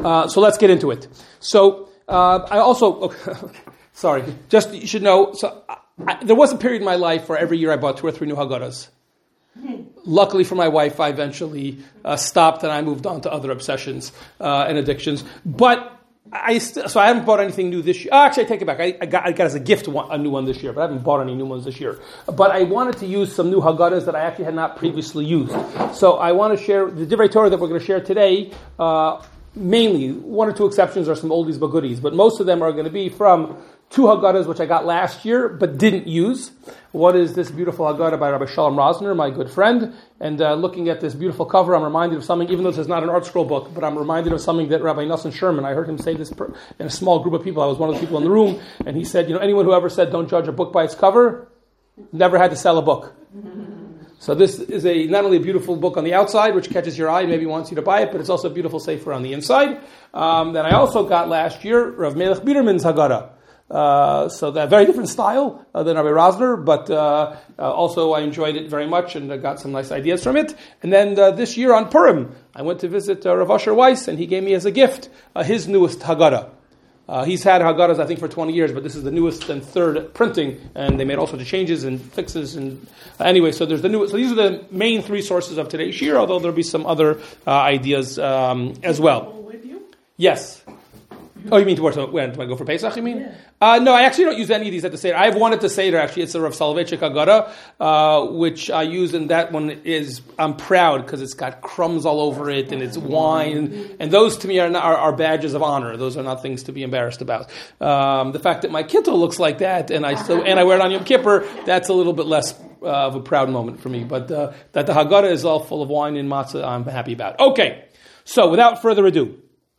So let's get into it. So I also, sorry, just you should know, so there was a period in my life where every year I bought 2 or 3 new Haggadahs. Luckily for my wife, I eventually stopped and I moved on to other obsessions and addictions. But so I haven't bought anything new this year. Actually, I take it back. I got as a gift a new one this year, but I haven't bought any new ones this year. But I wanted to use some new Haggadahs that I actually had not previously used. So I want to share the Divrei Torah that we're going to share today. Mainly, 1 or 2 exceptions are some oldies but goodies, but most of them are going to be from 2 Haggadahs which I got last year but didn't use. One is this beautiful Haggadah by Rabbi Shalom Rosner, my good friend, and looking at this beautiful cover, I'm reminded of something, even though this is not an art scroll book, but I'm reminded of something that Rabbi Nosson Sherman, I heard him say this in a small group of people. I was one of the people in the room, and he said, anyone who ever said don't judge a book by its cover, never had to sell a book. So this is not only a beautiful book on the outside, which catches your eye, maybe wants you to buy it, but it's also a beautiful sefer on the inside. That I also got last year, Rav Melech Biderman's Haggadah. So that very different style than Rabbi Rosner, but also I enjoyed it very much and I got some nice ideas from it. And then this year on Purim, I went to visit Rav Asher Weiss, and he gave me as a gift his newest Haggadah. He's had Haggadahs, I think, for 20 years, but this is the newest and 3rd printing, and they made all sorts of changes and fixes. And anyway, so there's the newest. So these are the main 3 sources of today's shir, although there'll be some other ideas as well. With you? Yes. Oh, you mean when? Do I go for Pesach, you mean? Yeah. No, I actually don't use any of these at the Seder. I have one at the Seder, actually. It's a Rav Soloveitchik Haggadah, which I use, and that one I'm proud because it's got crumbs all over it, and it's wine, and those to me are badges of honor. Those are not things to be embarrassed about. The fact that my kittel looks like that, and I wear it on Yom Kippur, that's a little bit less of a proud moment for me. But that the Haggadah is all full of wine and matzah, I'm happy about. Okay, so without further ado,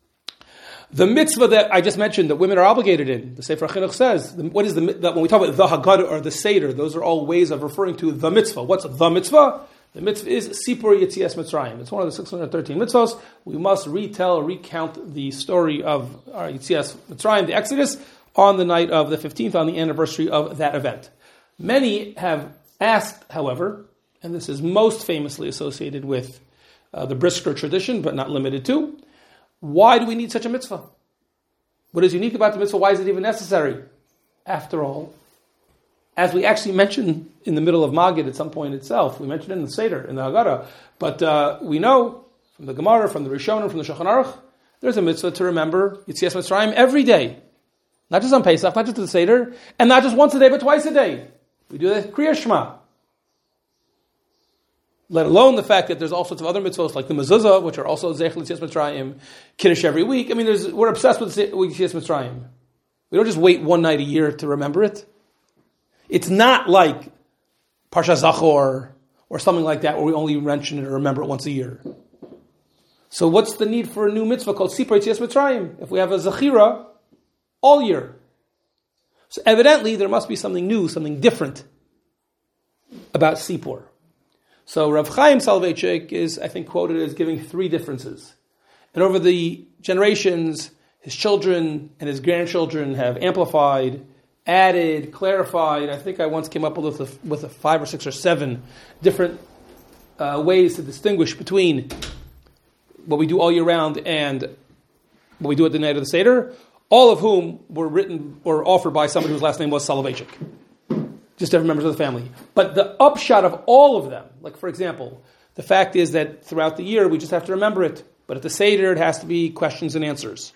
the mitzvah that I just mentioned that women are obligated in, the Sefer Chinuch says, what is when we talk about the Haggadah or the Seder, those are all ways of referring to the mitzvah. What's the mitzvah? The mitzvah is Sipur Yetzias Mitzrayim. It's one of the 613 mitzvahs. We must recount the story of our Yetzias Mitzrayim, the Exodus, on the night of the 15th, on the anniversary of that event. Many have asked, however, and this is most famously associated with the Brisker tradition, but not limited to, why do we need such a mitzvah? What is unique about the mitzvah? Why is it even necessary? After all, as we actually mentioned in the middle of Magid at some point itself, we mentioned it in the Seder, in the Haggadah, but we know from the Gemara, from the Rishonim, from the Shulchan Aruch, there's a mitzvah to remember Yetzias Mitzrayim every day. Not just on Pesach, not just at the Seder, and not just once a day, but twice a day. We do the Kriya Shema. Let alone the fact that there's all sorts of other mitzvahs like the mezuzah, which are also Zeich L'Yetzias Mitzrayim, Kiddush every week. I mean, we're obsessed with Yetzias Mitzrayim. We don't just wait one night a year to remember it. It's not like Parsha Zachor or something like that where we only mention it or remember it once a year. So what's the need for a new mitzvah called Sipur Yetzias Mitzrayim if we have a Zechira all year? So evidently there must be something new, something different about Sipur. So Rav Chaim Soloveitchik is, I think, quoted as giving 3 differences. And over the generations, his children and his grandchildren have amplified, added, clarified. I think I once came up with a 5 or 6 or 7 different ways to distinguish between what we do all year round and what we do at the night of the Seder, all of whom were written or offered by somebody whose last name was Soloveitchik. Just different members of the family. But the upshot of all of them, like for example, the fact is that throughout the year we just have to remember it. But at the Seder it has to be questions and answers.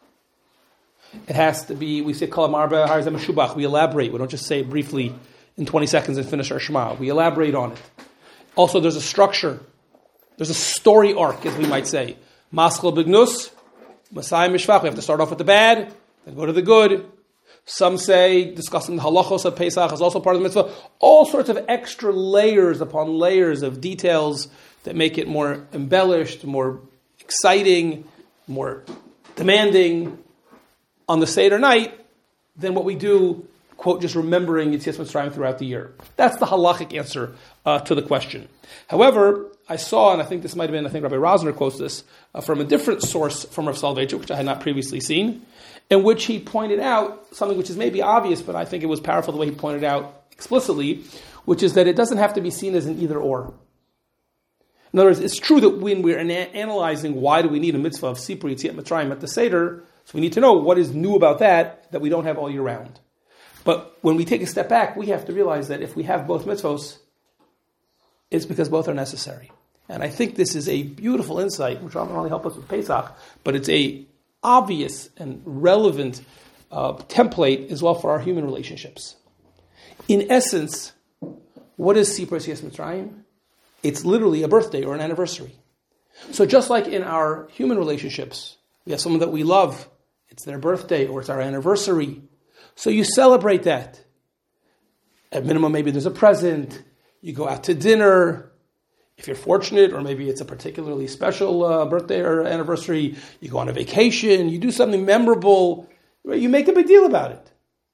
It has to be, we say Kol Marba Harzeh Meshubach, we elaborate. We don't just say it briefly in 20 seconds and finish our Shema. We elaborate on it. Also there's a structure. There's a story arc, as we might say. Maschel Bignus, Masai Mishvach. We have to start off with the bad, then go to the good. Some say discussing the halachos of Pesach is also part of the mitzvah. All sorts of extra layers upon layers of details that make it more embellished, more exciting, more demanding on the Seder night than what we do, quote, just remembering Yetzias Mitzrayim throughout the year. That's the halachic answer to the question. However, I saw, and I think this might have been, Rabbi Rosner quotes this from a different source from Rav Soloveitchik, which I had not previously seen, in which he pointed out something which is maybe obvious, but I think it was powerful the way he pointed out explicitly, which is that it doesn't have to be seen as an either or. In other words, it's true that when we're analyzing why do we need a mitzvah of Sipur Yetziat Mitzrayim at the Seder, so we need to know what is new about that we don't have all year round. But when we take a step back, we have to realize that if we have both mitzvos, it's because both are necessary. And I think this is a beautiful insight, which will not only help us with Pesach, but it's a obvious and relevant template as well for our human relationships. In essence, what is Sipur Yetziat Mitzrayim? It's literally a birthday or an anniversary. So just like in our human relationships, we have someone that we love, it's their birthday or it's our anniversary. So you celebrate that. At minimum, maybe there's a present, you go out to dinner. If you're fortunate, or maybe it's a particularly special birthday or anniversary, you go on a vacation, you do something memorable, you make a big deal about it.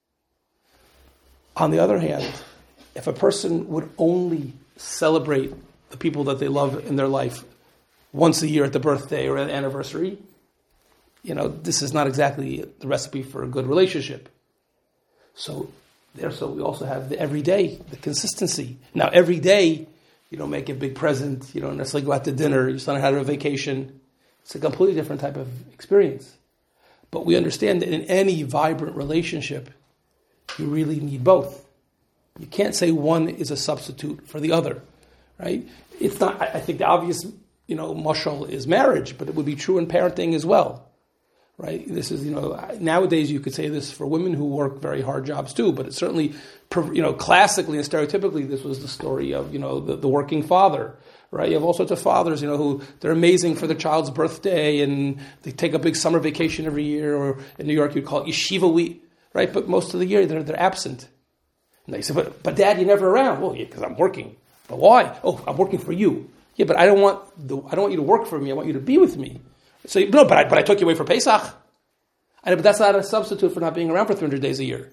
On the other hand, if a person would only celebrate the people that they love in their life once a year at the birthday or an anniversary, this is not exactly the recipe for a good relationship. So we also have the everyday, the consistency. Now, every day, you don't make a big present, you don't necessarily go out to dinner, you don't have a vacation. It's a completely different type of experience. But we understand that in any vibrant relationship, you really need both. You can't say one is a substitute for the other, right? It's not. I think the obvious, mashal is marriage, but it would be true in parenting as well, right? This is, nowadays you could say this for women who work very hard jobs too, but it's certainly, classically and stereotypically, this was the story of, the working father, right? You have all sorts of fathers, who they're amazing for their child's birthday and they take a big summer vacation every year, or in New York you'd call it yeshiva week, right? But most of the year they're absent. And they say, but Dad, you're never around. Well, yeah, because I'm working. But why? Oh, I'm working for you. Yeah, but I don't want you to work for me. I want you to be with me. So no, but I took you away for Pesach. But that's not a substitute for not being around for 300 days a year.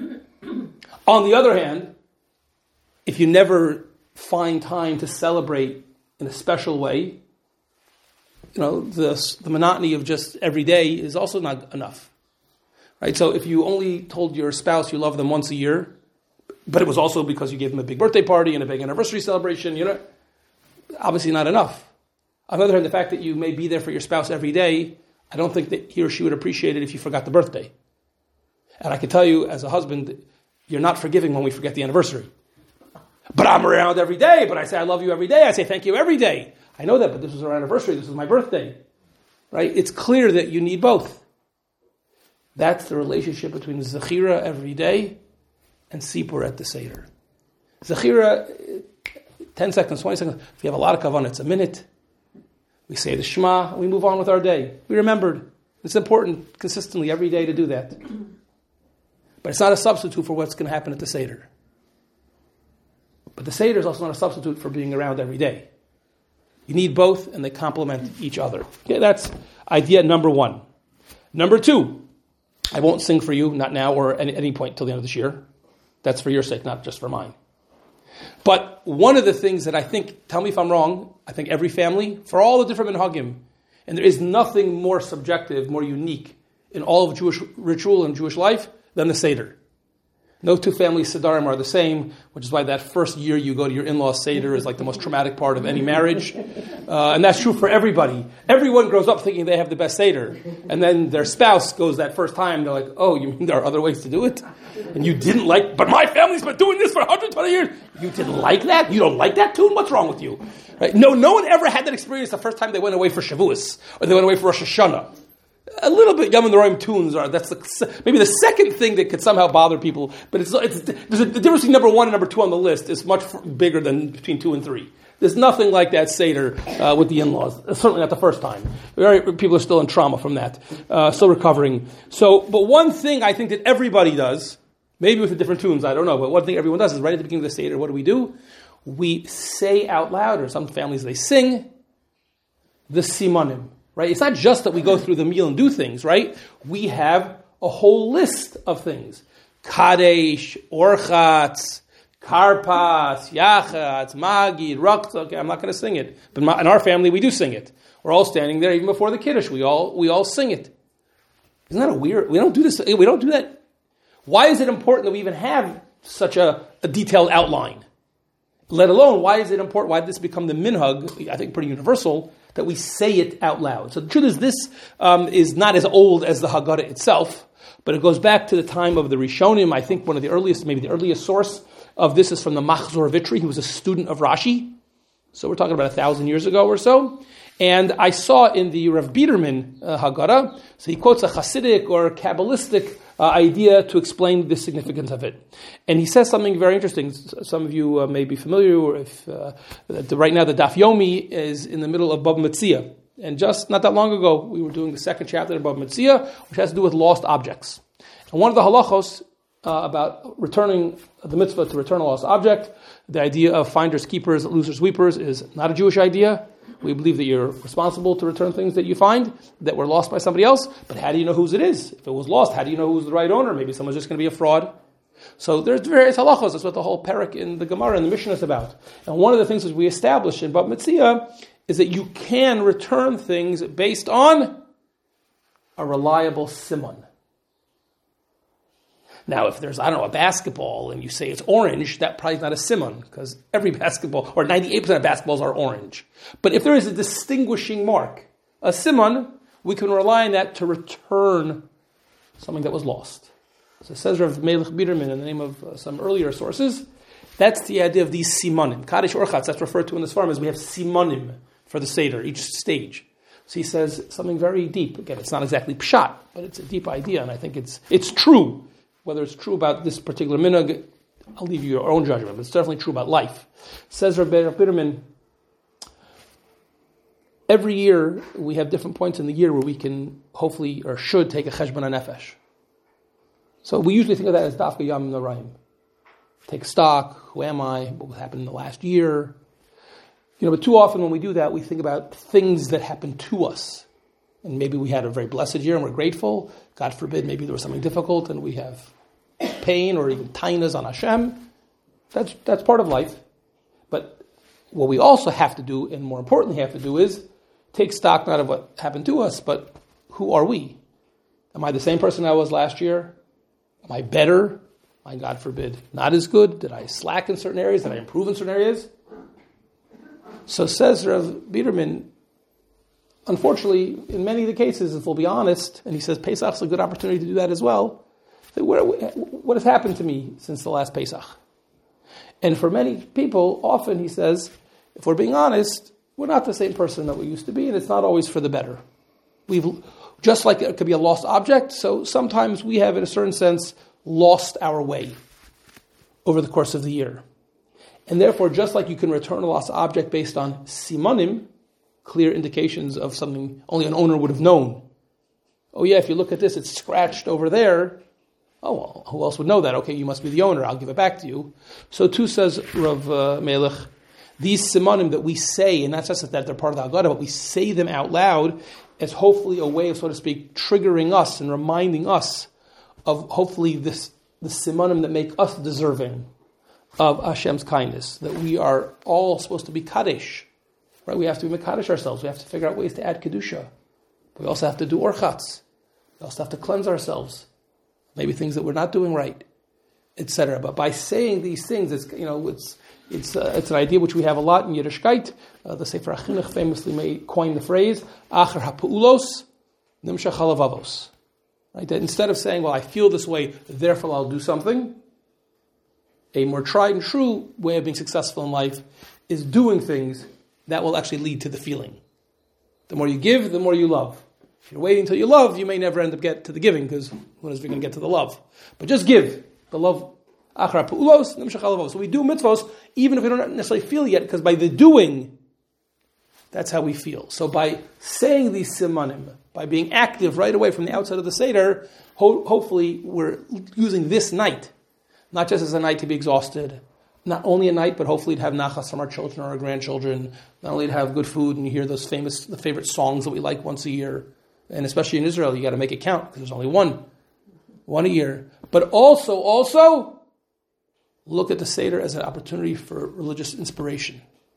On the other hand, if you never find time to celebrate in a special way, the monotony of just every day is also not enough, right? So if you only told your spouse you love them once a year, but it was also because you gave them a big birthday party and a big anniversary celebration, obviously not enough. On the other hand, the fact that you may be there for your spouse every day, I don't think that he or she would appreciate it if you forgot the birthday. And I can tell you, as a husband, you're not forgiving when we forget the anniversary. But I'm around every day, but I say I love you every day, I say thank you every day. I know that, but this was our anniversary, this was my birthday. Right? It's clear that you need both. That's the relationship between Zechira every day and Sipur at the Seder. Zechira, 10 seconds, 20 seconds. If you have a lot of kavanah, it's a minute. We say the Shema, and we move on with our day. We remembered. It's important consistently every day to do that. But it's not a substitute for what's going to happen at the Seder. But the Seder is also not a substitute for being around every day. You need both, and they complement each other. Okay, that's idea number one. Number two, I won't sing for you, not now or at any point till the end of this year. That's for your sake, not just for mine. But one of the things that I think, tell me if I'm wrong, I think every family, for all the different minhagim, and there is nothing more subjective, more unique in all of Jewish ritual and Jewish life than the Seder. No two family Sedarim are the same, which is why that first year you go to your in-laws Seder is like the most traumatic part of any marriage. And that's true for everybody. Everyone grows up thinking they have the best Seder. And then their spouse goes that first time, they're like, oh, you mean there are other ways to do it? And you didn't like, but my family's been doing this for 120 years. You didn't like that? You don't like that tune? What's wrong with you? Right? No one ever had that experience the first time they went away for Shavuos, or they went away for Rosh Hashanah. A little bit Yom Noraim tunes that's maybe the second thing that could somehow bother people, but the difference between number one and number two on the list is much bigger than between 2 and 3. There's nothing like that Seder with the in-laws. Certainly not the first time. People are still in trauma from that, still recovering. But one thing I think that everybody does, maybe with the different tunes, I don't know, but one thing everyone does is right at the beginning of the Seder, what do? We say out loud, or some families they sing, the simanim. Right? It's not just that we go through the meal and do things, right? We have a whole list of things. Kadesh, Orchatz, Karpas, Yachatz, Magid, Rakta. Okay, I'm not going to sing it. But in our family, we do sing it. We're all standing there even before the Kiddush. We all sing it. Isn't that a weird? We don't do this. We don't do that. Why is it important that we even have such a detailed outline? Let alone, why is it important? Why did this become the minhag? I think pretty universal, that we say it out loud. So the truth is, this is not as old as the Haggadah itself, but it goes back to the time of the Rishonim. I think one of the earliest, maybe the earliest source of this is from the Machzor Vitri. He was a student of Rashi. So we're talking about 1,000 years ago or so. And I saw in the Rav Biederman Haggadah, so he quotes a Hasidic or Kabbalistic idea to explain the significance of it. And he says something very interesting. Some of you may be familiar, or if right now the Daf Yomi is in the middle of Bava Metzia. And just not that long ago, we were doing the second chapter of Bava Metzia, which has to do with lost objects. And one of the halachos about returning the mitzvah to return a lost object, the idea of finders, keepers, losers, weepers is not a Jewish idea. We believe that you're responsible to return things that you find that were lost by somebody else, but how do you know whose it is? If it was lost, how do you know who's the right owner? Maybe someone's just going to be a fraud. So there's various halachos. That's what the whole parak in the Gemara and the Mishnah is about. And one of the things that we established in Bava Metzia is that you can return things based on a reliable siman. Now, if there's, a basketball and you say it's orange, that probably is not a siman, because every basketball, or 98% of basketballs are orange. But if there is a distinguishing mark, a siman, we can rely on that to return something that was lost. So it says Rav Melech Biederman in the name of some earlier sources, that's the idea of these simanim. Kaddish Orchatz, that's referred to in this farm as we have simanim for the Seder, each stage. So he says something very deep. Again, it's not exactly pshat, but it's a deep idea, and I think it's true. Whether it's true about this particular minhag, I'll leave you your own judgment, but it's definitely true about life. Says Rav Biederman, every year we have different points in the year where we can hopefully or should take a cheshbon hanefesh. So we usually think of that as dafka yamim noraim. Take stock, who am I, what happened in the last year. But too often when we do that, we think about things that happened to us. And maybe we had a very blessed year and we're grateful. God forbid, maybe there was something difficult and we have pain or even tainas on Hashem. That's part of life. But what we also have to do, and more importantly have to do, is take stock not of what happened to us, but who are we? Am I the same person I was last year? Am I better? My God forbid, not as good? Did I slack in certain areas? Did I improve in certain areas? So says Rav Biederman, unfortunately, in many of the cases, if we'll be honest, and he says Pesach's a good opportunity to do that as well, what has happened to me since the last Pesach? And for many people, often he says, if we're being honest, we're not the same person that we used to be, and it's not always for the better. Just like it could be a lost object, so sometimes we have, in a certain sense, lost our way over the course of the year. And therefore, just like you can return a lost object based on simanim, clear indications of something only an owner would have known. Oh yeah, if you look at this, it's scratched over there. Oh well, who else would know that? Okay, you must be the owner, I'll give it back to you. So too says Rav Melech, these simanim that we say, and not just that they're part of the Haggadah, but we say them out loud as hopefully a way of, so to speak, triggering us and reminding us of hopefully the simanim that make us deserving of Hashem's kindness, that we are all supposed to be Kaddish. Right? We have to be Mekadosh ourselves. We have to figure out ways to add Kedusha. We also have to do Orchatz. We also have to cleanse ourselves. Maybe things that we're not doing right, etc. But by saying these things, it's an idea which we have a lot in Yiddishkeit. The Sefer HaChinuch famously coined the phrase, Acher HaPu'ulos Nimshach HaLevavos. Right? That instead of saying, well, I feel this way, therefore I'll do something, a more tried and true way of being successful in life is doing things that will actually lead to the feeling. The more you give, the more you love. If you're waiting until you love, you may never end up get to the giving, because when is we going to get to the love? But just give. The love. So we do mitzvos, even if we don't necessarily feel yet, because by the doing, that's how we feel. So by saying these simanim, by being active right away from the outset of the Seder, hopefully we're using this night, not just as a night to be exhausted, not only a night, but hopefully to have nachas from our children or our grandchildren, not only to have good food and you hear the favorite songs that we like once a year, and especially in Israel, you got to make it count, because there's only one a year. But also look at the Seder as an opportunity for religious inspiration.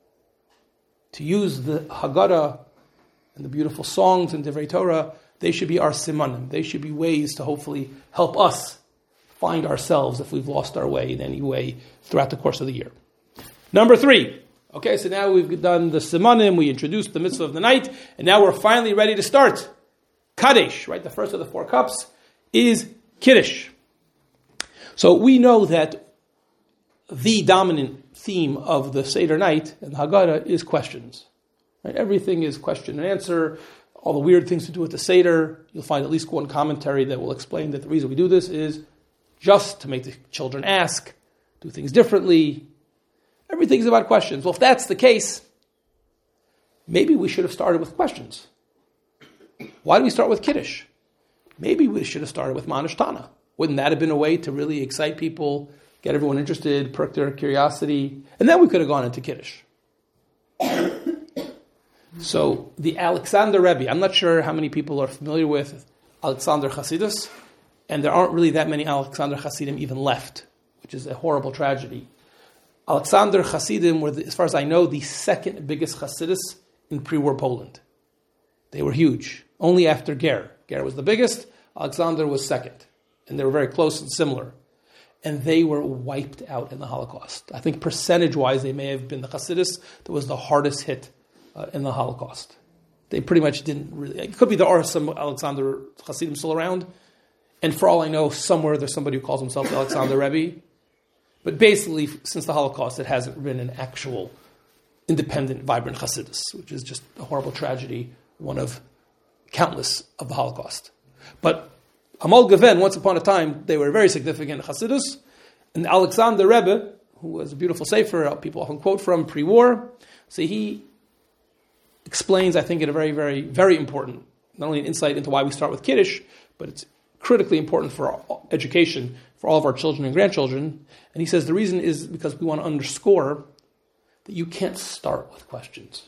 To use the Haggadah and the beautiful songs and Divrei Torah, they should be our simanim. They should be ways to hopefully help us find ourselves if we've lost our way in any way throughout the course of the year. Number 3. Okay, so now we've done the simanim, we introduced the mitzvah of the night, and now we're finally ready to start. Kaddish, right? The first of the 4 cups is Kiddush. So we know that the dominant theme of the Seder night and the Haggadah is questions. Right? Everything is question and answer. All the weird things to do with the Seder. You'll find at least one commentary that will explain that the reason we do this is just to make the children ask, do things differently. Everything's about questions. Well, if that's the case, maybe we should have started with questions. Why do we start with Kiddush? Maybe we should have started with Manish Tana. Wouldn't that have been a way to really excite people, get everyone interested, perk their curiosity? And then we could have gone into Kiddush. So the Alexander Rebbe, I'm not sure how many people are familiar with Alexander Hasidus, and there aren't really that many Alexander Hasidim even left, which is a horrible tragedy. Alexander Hasidim were, as far as I know, the second biggest Hasidus in pre-war Poland. They were huge. Only after Ger. Ger was the biggest, Alexander was second. And they were very close and similar. And they were wiped out in the Holocaust. I think percentage-wise, they may have been the Hasidus that was the hardest hit in the Holocaust. They pretty much didn't really... It could be there are some Alexander Hasidim still around. And for all I know, somewhere there's somebody who calls himself the Alexander Rebbe. But basically, since the Holocaust, it hasn't been an actual independent, vibrant Hasidus, which is just a horrible tragedy, one of countless of the Holocaust. But Amal Gaven, once upon a time, they were very significant Hasidus. And Alexander Rebbe, who was a beautiful sefer, people often quote from pre-war, so he explains, I think, in a very, very, very important, not only an insight into why we start with Kiddush, but it's critically important for our education, for all of our children and grandchildren. And he says the reason is because we want to underscore that you can't start with questions.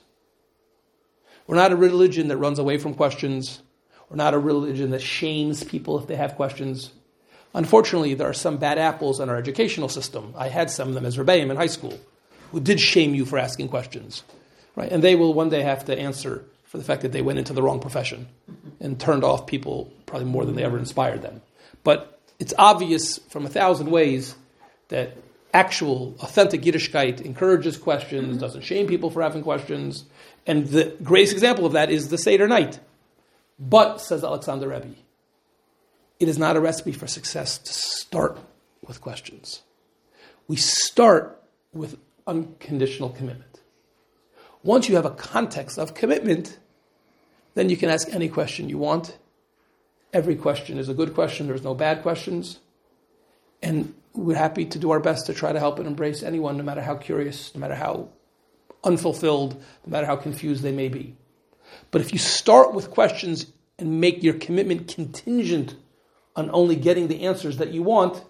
We're not a religion that runs away from questions. We're not a religion that shames people if they have questions. Unfortunately, there are some bad apples in our educational system. I had some of them as rebbeim in high school who did shame you for asking questions. Right? And they will one day have to answer for the fact that they went into the wrong profession and turned off people probably more than they ever inspired them. But it's obvious from 1,000 ways that actual, authentic Yiddishkeit encourages questions, doesn't shame people for having questions. And the greatest example of that is the Seder night. But, says Alexander Rebbe, it is not a recipe for success to start with questions. We start with unconditional commitment. Once you have a context of commitment, then you can ask any question you want. Every question is a good question. There's no bad questions. And we're happy to do our best to try to help and embrace anyone, no matter how curious, no matter how unfulfilled, no matter how confused they may be. But if you start with questions and make your commitment contingent on only getting the answers that you want,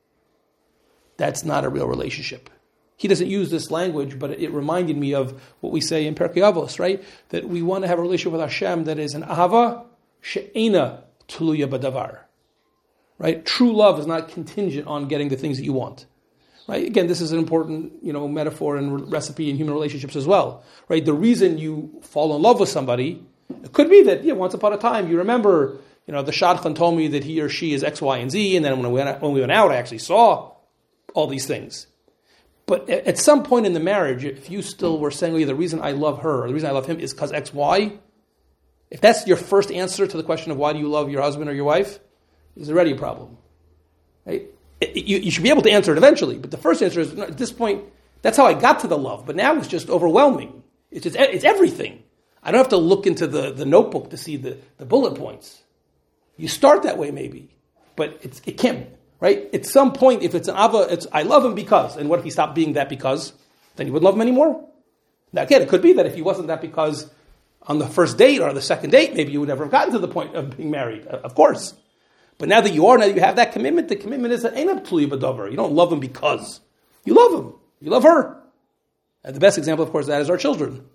that's not a real relationship. He doesn't use this language, but it reminded me of what we say in Perkei Avos, right? That we want to have a relationship with Hashem that is an ahava she'ena tuluya badavar. Right? True love is not contingent on getting the things that you want. Right? Again, this is an important, metaphor and recipe in human relationships as well. Right? The reason you fall in love with somebody, it could be that, once upon a time you remember, the shadchan told me that he or she is X, Y, and Z, and then when we went out, I actually saw all these things. But at some point in the marriage, if you still were saying, the reason I love her or the reason I love him is because X, Y, if that's your first answer to the question of why do you love your husband or your wife, there's already a problem. Right? You should be able to answer it eventually, but the first answer is, at this point, that's how I got to the love, but now it's just overwhelming. It's everything. I don't have to look into the notebook to see the bullet points. You start that way maybe, but it can't. Right? At some point, if it's an Ava, it's I love him because. And what if he stopped being that because? Then you would love him anymore? Now again, it could be that if he wasn't that because on the first date or the second date, maybe you would never have gotten to the point of being married. Of course. But now that you have that commitment, the commitment is an einab tluya b'davar. You don't love him because. You love him. You love her. And the best example, of course, of that is our children.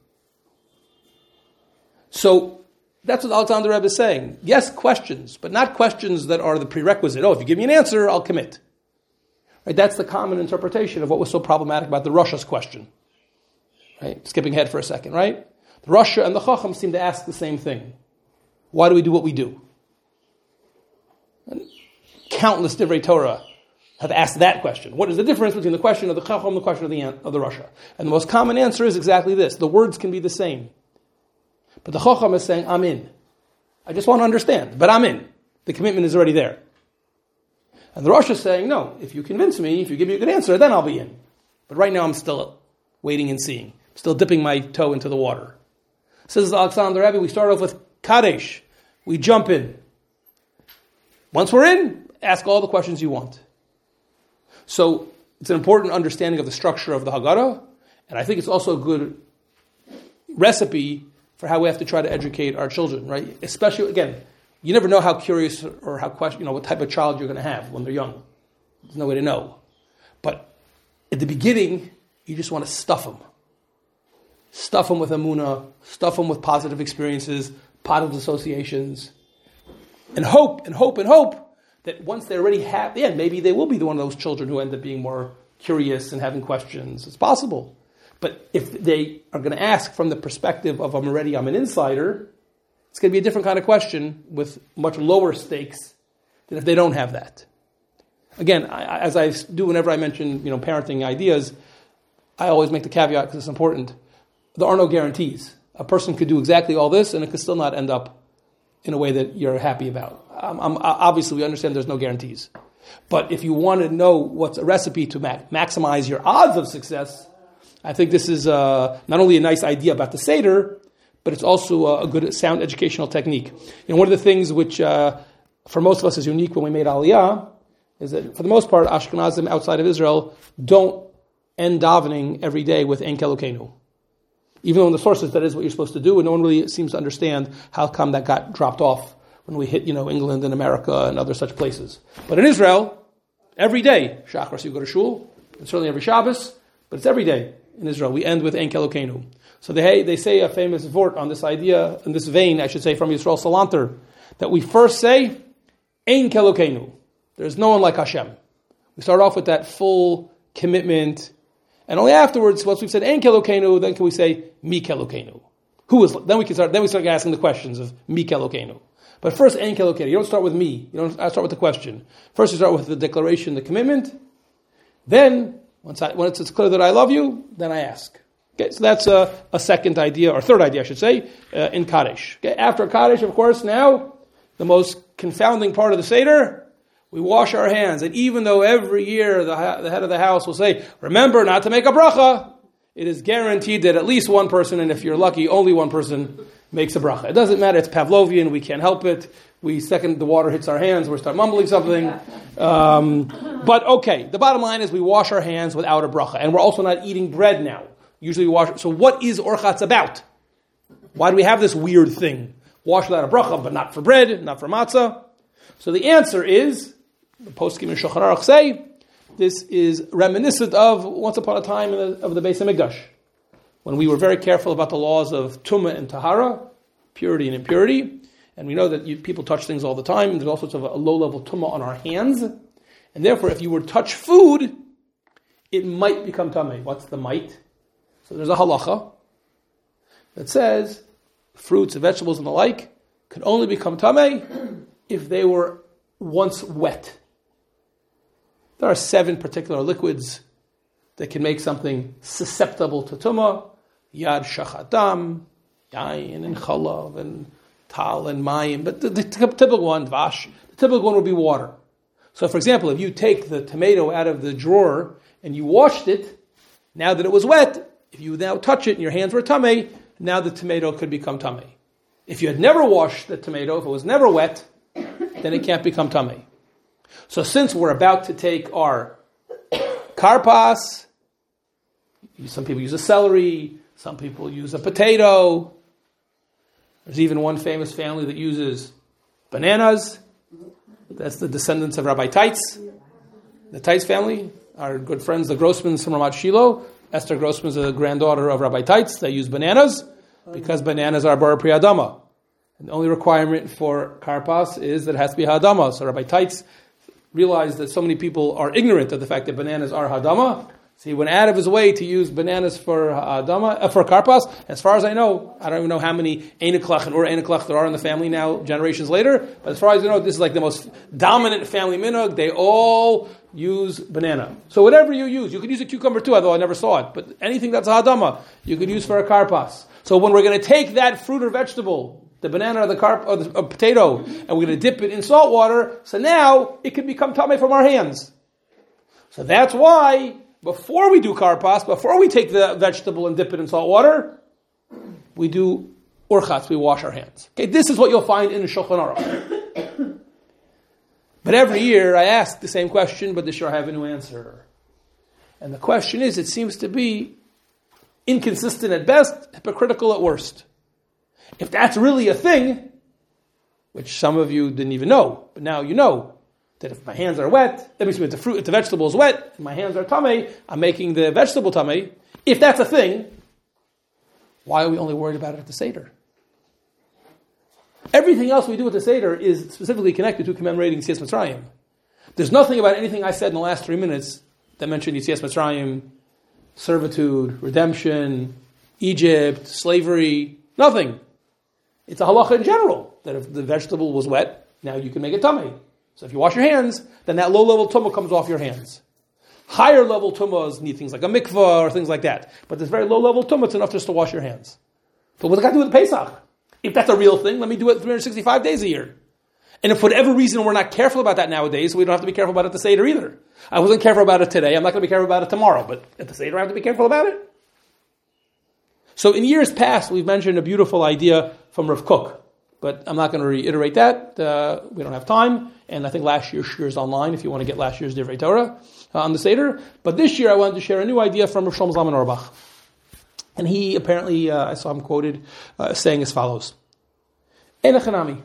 So, that's what Alexander Rebbe is saying. Yes, questions, but not questions that are the prerequisite. If you give me an answer, I'll commit. Right? That's the common interpretation of what was so problematic about the Rosh's question. Right? Skipping ahead for a second, right? The Rosh and the Chacham seem to ask the same thing. Why do we do what we do? And countless Divrei Torah have asked that question. What is the difference between the question of the Chacham and the question of the Rasha? And the most common answer is exactly this. The words can be the same. But the Chacham is saying, I'm in. I just want to understand, but I'm in. The commitment is already there. And the Rasha is saying, no, if you convince me, if you give me a good answer, then I'll be in. But right now I'm still waiting and seeing. Still dipping my toe into the water. Says Alexander Rebbe, we start off with Kadesh. We jump in. Once we're in, ask all the questions you want. So it's an important understanding of the structure of the Haggadah, and I think it's also a good recipe for how we have to try to educate our children, right? Especially, again, you never know how curious or how what type of child you're going to have when they're young. There's no way to know. But at the beginning, you just want to stuff them. Stuff them with emunah, stuff them with positive experiences, positive associations, and hope that once they already have, maybe they will be one of those children who end up being more curious and having questions. It's possible. But if they are going to ask from the perspective of I'm an insider, it's going to be a different kind of question with much lower stakes than if they don't have that. Again, as I do whenever I mention parenting ideas, I always make the caveat because it's important. There are no guarantees. A person could do exactly all this and it could still not end up in a way that you're happy about. Obviously, we understand there's no guarantees. But if you want to know what's a recipe to maximize your odds of success, I think this is not only a nice idea about the Seder, but it's also a good, sound educational technique. One of the things which, for most of us, is unique when we made Aliyah, is that for the most part, Ashkenazim outside of Israel don't end davening every day with Ein Kelokeinu. Even though in the sources that is what you're supposed to do, and no one really seems to understand how come that got dropped off when we hit, England and America and other such places. But in Israel, every day, Shachar, you go to shul, and certainly every Shabbos, but it's every day in Israel. We end with Ein Kelokeinu. So they say a famous vort on this idea, in this vein, I should say, from Yisrael Salanter, that we first say, Ein Kelokeinu. There's no one like Hashem. We start off with that full commitment, and only afterwards, once we've said Ein Kelokeinu, then can we say Mi Kelokeinu? Who is? Then we start asking the questions of Mi Kelokeinu. But first, Ein Kelokeinu. You don't start with me. You don't start with the question. First, you start with the declaration, the commitment. Then, when it's clear that I love you, then I ask. Okay, so that's a second idea, or third idea, I should say, in Kaddish. Okay, after Kaddish, of course, now the most confounding part of the Seder. We wash our hands, and even though every year the head of the house will say, remember not to make a bracha, it is guaranteed that at least one person, and if you're lucky, only one person makes a bracha. It doesn't matter, it's Pavlovian, we can't help it. The water hits our hands, we start mumbling something. But okay, the bottom line is we wash our hands without a bracha, and we're also not eating bread now. Usually we wash. So what is Orchatz about? Why do we have this weird thing? Wash without a bracha, but not for bread, not for matzah. So the answer is, the poskim and Shulchan Aruch say, this is reminiscent of once upon a time of the Beis HaMikdash, when we were very careful about the laws of tumah and tahara, purity and impurity, and we know that people touch things all the time, and there's all sorts of a low-level tumah on our hands, and therefore if you were to touch food, it might become tameh. What's the might? So there's a halacha that says fruits and vegetables and the like could only become tameh if they were once wet. There are 7 particular liquids that can make something susceptible to tumah: yad, shachadam, yain, and chalav, and tal, and mayim. But the typical one, dvash, the typical one would be water. So, for example, if you take the tomato out of the drawer and you washed it, now that it was wet, if you now touch it and your hands were tameh, now the tomato could become tameh. If you had never washed the tomato, if it was never wet, then it can't become tameh. So since we're about to take our karpas, some people use a celery, some people use a potato. There's even one famous family that uses bananas. That's the descendants of Rabbi Teitz. The Teitz family, our good friends, the Grossmans from Ramat Shiloh. Esther Grossman is the granddaughter of Rabbi Teitz. They use bananas because bananas are bar pri Adama. And the only requirement for karpas is that it has to be hadama. So Rabbi Teitz realized that so many people are ignorant of the fact that bananas are hadama. So he went out of his way to use bananas for for karpas. As far as I know, I don't even know how many Einiklach and Ur Einiklach there are in the family now, generations later. But as far as I know, this is like the most dominant family minhag. They all use banana. So whatever you use, you could use a cucumber too, although I never saw it, but anything that's a hadama, you could use for a karpas. So when we're going to take that fruit or vegetable, the banana or the or the potato, and we're going to dip it in salt water, so now it can become tamei from our hands. So that's why, before we do karpas, before we take the vegetable and dip it in salt water, we do urchatz, we wash our hands. Okay, this is what you'll find in the Shulchan Aruch. But every year I ask the same question, but this year I have a new answer. And the question is, it seems to be inconsistent at best, hypocritical at worst. If that's really a thing, which some of you didn't even know, but now you know, that if my hands are wet, that means if the vegetable is wet, and my hands are tamei, I'm making the vegetable tamei. If that's a thing, why are we only worried about it at the Seder? Everything else we do at the Seder is specifically connected to commemorating Yetzias Mitzrayim. There's nothing about anything I said in the last 3 minutes that mentioned Yetzias Mitzrayim, servitude, redemption, Egypt, slavery, nothing. It's a halacha in general, that if the vegetable was wet, now you can make it tamei. So if you wash your hands, then that low-level tumah comes off your hands. Higher-level tumahs need things like a mikvah or things like that. But this very low-level tumah, it's enough just to wash your hands. But what's it got to do with Pesach? If that's a real thing, let me do it 365 days a year. And if for whatever reason we're not careful about that nowadays, we don't have to be careful about it at the Seder either. I wasn't careful about it today, I'm not going to be careful about it tomorrow, but at the Seder I have to be careful about it. So in years past, we've mentioned a beautiful idea from Rav Kook, but I'm not going to reiterate that. We don't have time, and I think last year's shir is online if you want to get last year's Divrei Torah on the Seder. But this year I wanted to share a new idea from Rav Shlomo Zalman Auerbach. And he apparently, I saw him quoted, saying as follows. Enochanami.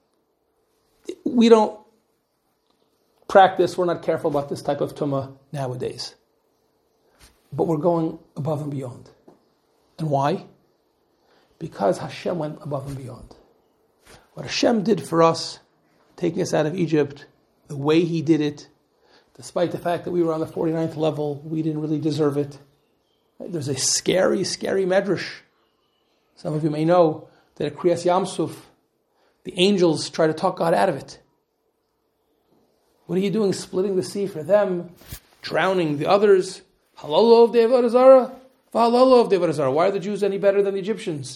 We don't practice, we're not careful about this type of tumah nowadays. But we're going above and beyond. And why? Because Hashem went above and beyond. What Hashem did for us, taking us out of Egypt, the way He did it, despite the fact that we were on the 49th level, we didn't really deserve it. There's a scary, scary medrash. Some of you may know that at Kriyas Yamsuf, the angels try to talk God out of it. What are you doing splitting the sea for them, drowning the others? Halalo of the Avodah Zarah, v'halalo of the Avodah Zarah. Why are the Jews any better than the Egyptians?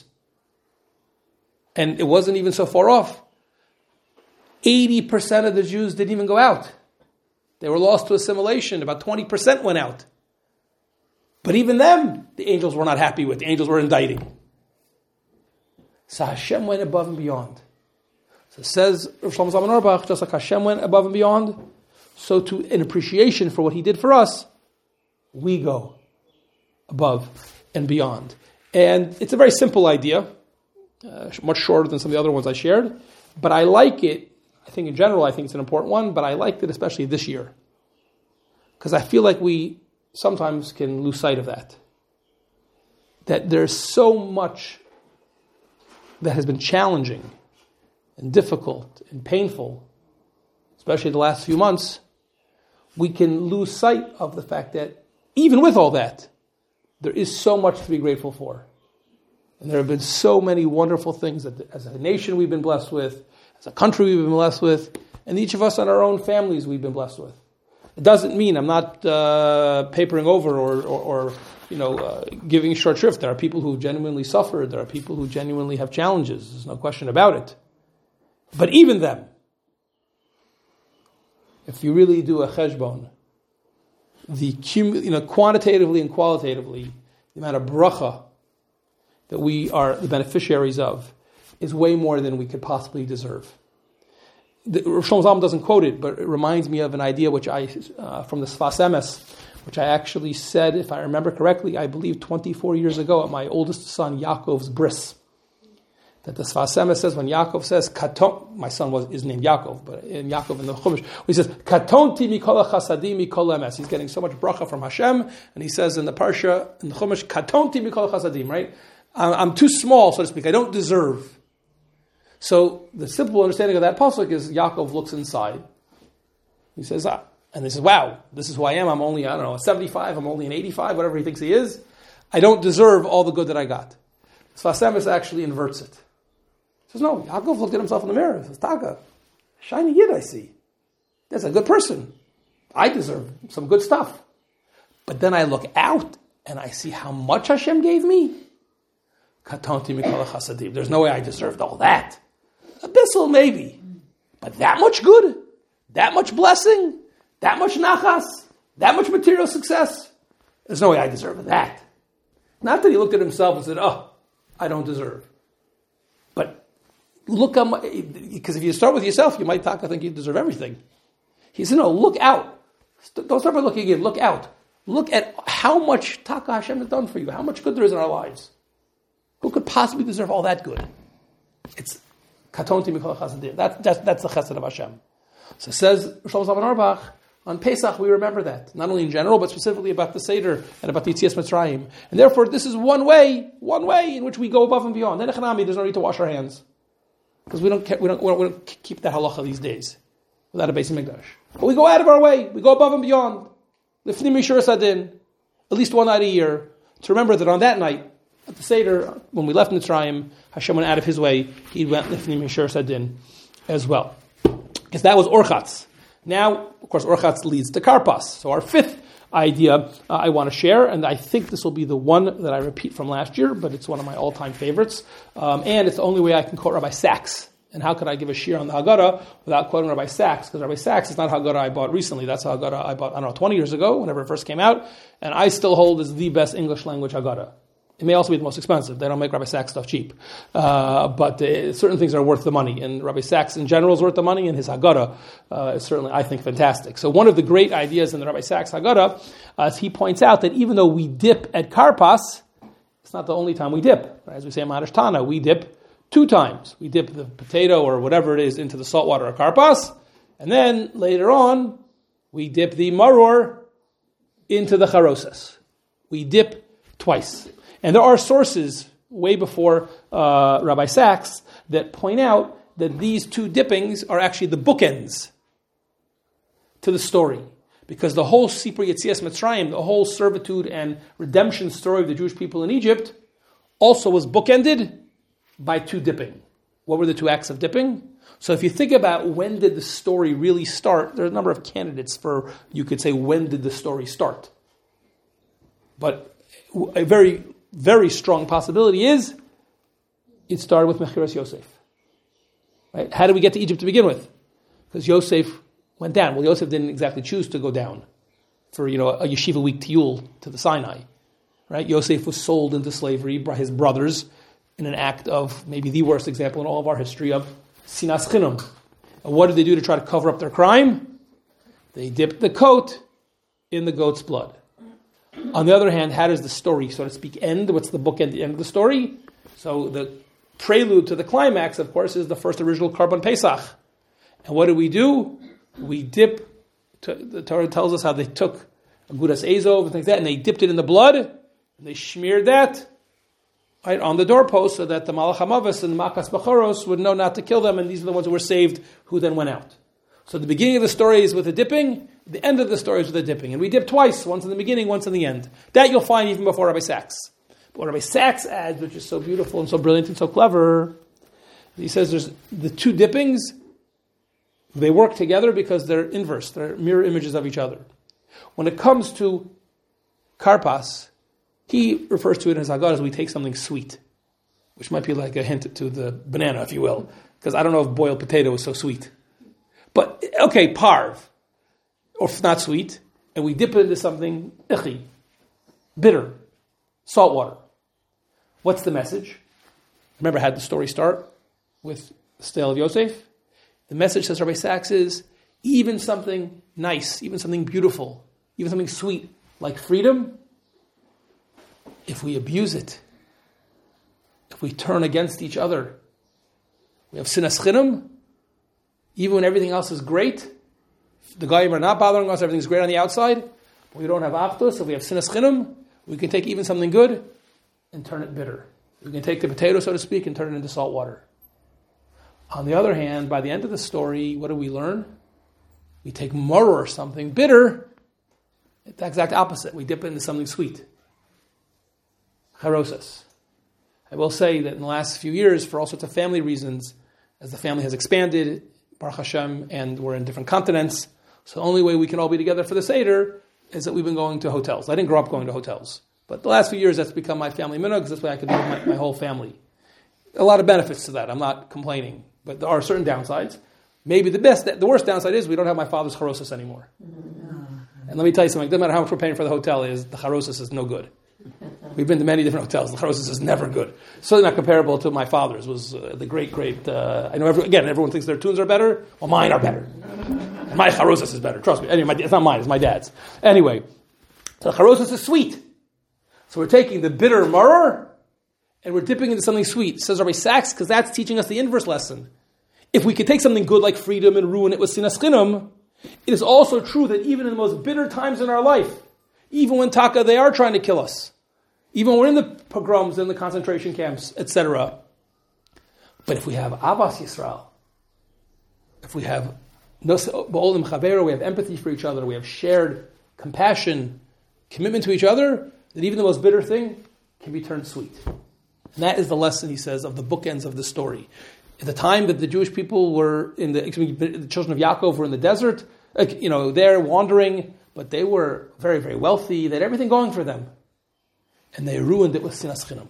And it wasn't even so far off. 80% of the Jews didn't even go out. They were lost to assimilation. About 20% went out. But even them, the angels were not happy with. The angels were indicting. So Hashem went above and beyond. So it says Rav Shlomo Zalman Auerbach, just like Hashem went above and beyond, so to in appreciation for what He did for us, we go above and beyond. And it's a very simple idea, much shorter than some of the other ones I shared, but I like it. I think in general, I think it's an important one, but I liked it especially this year. Because I feel like we sometimes can lose sight of that. That there's so much that has been challenging and difficult and painful, especially the last few months, we can lose sight of the fact that even with all that, there is so much to be grateful for. And there have been so many wonderful things that as a nation we've been blessed with, as a country we've been blessed with, and each of us and our own families we've been blessed with. It doesn't mean I'm not papering over or giving short shrift. There are people who genuinely suffered. There are people who genuinely have challenges. There's no question about it. But even them, if you really do a cheshbon, quantitatively and qualitatively, the amount of bracha that we are the beneficiaries of is way more than we could possibly deserve. Rav Shlomo Zalman doesn't quote it, but it reminds me of an idea which I from the Sfas Emes, which I actually said, if I remember correctly, I believe 24 years ago at my oldest son Yaakov's bris. That the Sfas Emes says when Yaakov says Katon, my son is named Yaakov, but in Yaakov in the Chumash, he says Katonti mikol chasadim mikol emes. He's getting so much bracha from Hashem, and he says in the Parsha in the Chumash Katonti mikol chasadim. Right, I'm too small, so to speak. I don't deserve. So the simple understanding of that pasuk is Yaakov looks inside. He says, and he says, wow, this is who I am. I'm only, a 75. I'm only an 85, whatever he thinks he is. I don't deserve all the good that I got. Sfas Emes actually inverts it. He says, no, Yaakov looked at himself in the mirror. He says, Taka, shiny yid I see. That's a good person. I deserve some good stuff. But then I look out and I see how much Hashem gave me. Katonti mikol chasadim. There's no way I deserved all that. A bissel maybe. But that much good? That much blessing? That much nachas? That much material success? There's no way I deserve that. Not that he looked at himself and said, oh, I don't deserve. But look at because if you start with yourself, you might think you deserve everything. He said, no, look out. Don't start by looking in, look out. Look at how much Taka Hashem has done for you, how much good there is in our lives. Who could possibly deserve all that good? It's Katonti Mikol Chasadim. That's the chesed of Hashem. So it says, Shlomo Zalman Auerbach, on Pesach we remember that. Not only in general, but specifically about the Seder and about the Yetzias Mitzrayim. And therefore this is one way in which we go above and beyond. Then there's no need to wash our hands. Because we don't keep that halacha these days. Without a Beis Mikdash. But we go out of our way. We go above and beyond. Lifnei Mishur Sadin, at least one night a year, to remember that on that night, at the Seder, when we left Mitzrayim, Hashem went out of his way. He went Lifnei Mishur Sadin as well. Because that was Orchatz. Now, of course, Orchatz leads to Karpas. So our fifth idea I want to share, and I think this will be the one that I repeat from last year, but it's one of my all-time favorites. And it's the only way I can quote Rabbi Sachs. And how could I give a shir on the Haggadah without quoting Rabbi Sachs? Because Rabbi Sachs is not Haggadah I bought recently. That's a Haggadah I bought, 20 years ago, whenever it first came out. And I still hold is the best English language Haggadah. It may also be the most expensive. They don't make Rabbi Sachs stuff cheap. But certain things are worth the money. And Rabbi Sachs in general is worth the money, and his Haggadah is certainly, I think, fantastic. So one of the great ideas in the Rabbi Sachs Haggadah is he points out that even though we dip at Karpas, it's not the only time we dip. As we say in Maharish Tana, we dip 2 times. We dip the potato or whatever it is into the salt water of Karpas, and then later on, we dip the maror into the charosas. We dip twice. And there are sources way before Rabbi Sachs that point out that these 2 dippings are actually the bookends to the story. Because the whole Sipur Yetzias Mitzrayim, the whole servitude and redemption story of the Jewish people in Egypt, also was bookended by 2 dipping. What were the 2 acts of dipping? So if you think about when did the story really start, there are a number of candidates for, you could say, when did the story start? But a very, very strong possibility is it started with Mechiras Yosef. Right? How did we get to Egypt to begin with? Because Yosef went down. Well, Yosef didn't exactly choose to go down for a yeshiva week tiyul to the Sinai. Right? Yosef was sold into slavery by his brothers in an act of maybe the worst example in all of our history of sinas chinam. And what did they do to try to cover up their crime? They dipped the coat in the goat's blood. On the other hand, how does the story, so to speak, end? What's the book at the end of the story? So the prelude to the climax, of course, is the first original Karban Pesach. And what do? We dip, the Torah tells us how they took Agudas Ezov and things like that, and they dipped it in the blood, and they smeared that right on the doorpost so that the Malach HaMavos and the Makas Bachoros would know not to kill them, and these are the ones who were saved, who then went out. So the beginning of the story is with the dipping, the end of the story is with the dipping. And we dip twice, once in the beginning, once in the end. That you'll find even before Rabbi Sachs. But what Rabbi Sachs adds, which is so beautiful and so brilliant and so clever, he says there's the 2 dippings, they work together because they're inverse, they're mirror images of each other. When it comes to Karpas, he refers to it as Haggadah as we take something sweet, which might be like a hint to the banana, if you will, because I don't know if boiled potato is so sweet. But, okay, parv, or if not sweet, and we dip it into something ichi, bitter, salt water. What's the message? Remember how did the story start with the tale of Yosef? The message, says Rabbi Sachs, is even something nice, even something beautiful, even something sweet, like freedom, if we abuse it, if we turn against each other, we have sinas chinam, even when everything else is great, the Goyim are not bothering us, everything's great on the outside, but we don't have achdus, if we have sinas chinam, we can take even something good and turn it bitter. We can take the potato, so to speak, and turn it into salt water. On the other hand, by the end of the story, what do we learn? We take maror, something bitter, it's the exact opposite. We dip it into something sweet. Charosas. I will say that in the last few years, for all sorts of family reasons, as the family has expanded, Baruch Hashem, and we're in different continents, So the only way we can all be together for the Seder is that we've been going to hotels. I didn't grow up going to hotels. But the last few years, that's become my family minhag, because that's why I can do with my whole family. A lot of benefits to that. I'm not complaining. But there are certain downsides. Maybe the worst downside is we don't have my father's charosis anymore. And let me tell you something. It doesn't matter how much we're paying for the hotel, the charosis is no good. We've been to many different hotels. The charosis is never good. Certainly not comparable to my father's. It was the great. I know everyone thinks their tunes are better. Well, mine are better. And my charosis is better. Trust me. Anyway, it's not mine. It's my dad's. Anyway, so the charosis is sweet. So we're taking the bitter maror and we're dipping into something sweet. Says Rabbi Sachs, because that's teaching us the inverse lesson. If we could take something good like freedom and ruin it with sinas chinam, it is also true that even in the most bitter times in our life, even when Taka, they are trying to kill us, even when we're in the pogroms, in the concentration camps, etc. But if we have Avas Yisrael, if we have Ba'olim Chavero, we have empathy for each other, we have shared compassion, commitment to each other, then even the most bitter thing can be turned sweet. And that is the lesson, he says, of the bookends of the story. At the time that the Jewish people were the children of Yaakov were in the desert, they're wandering, but they were very, very wealthy. They had everything going for them. And they ruined it with sinas chinam.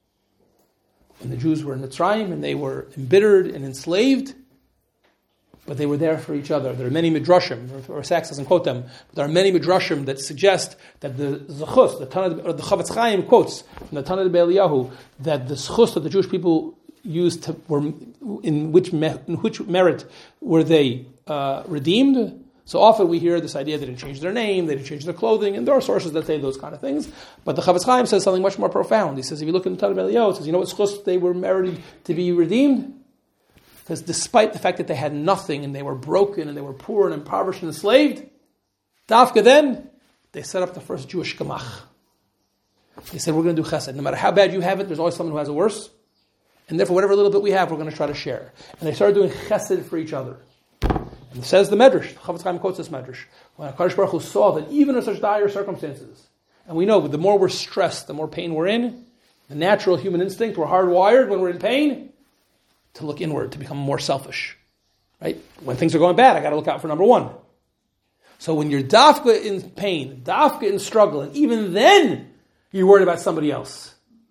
When the Jews were in Mitzrayim and they were embittered and enslaved, but they were there for each other. There are many midrashim, or Sachs doesn't quote them, but there are many midrashim that suggest that the zechus, the Chavetz Chaim quotes from the Tanna D'Eliyahu, that the zechus that the Jewish people used in which merit were they redeemed. So often we hear this idea that they didn't change their name, they didn't change their clothing, and there are sources that say those kind of things. But the Chavetz Chaim says something much more profound. He says, if you look in the Tanna D'Eliyahu, it says, you know what zechus they were merited to be redeemed? Because despite the fact that they had nothing and they were broken and they were poor and impoverished and enslaved, Dafka then, they set up the first Jewish gemach. They said, we're going to do chesed. No matter how bad you have it, there's always someone who has it worse. And therefore, whatever little bit we have, we're going to try to share. And they started doing chesed for each other. And it says the Medrash, Chavetz Chaim quotes this Medrash, when HaKadosh Baruch Hu saw that even in such dire circumstances, and we know that the more we're stressed, the more pain we're in, the natural human instinct, we're hardwired when we're in pain, to look inward, to become more selfish. Right? When things are going bad, I got to look out for number one. So when you're dafka in pain, dafka in struggle, and even then you're worried about somebody else,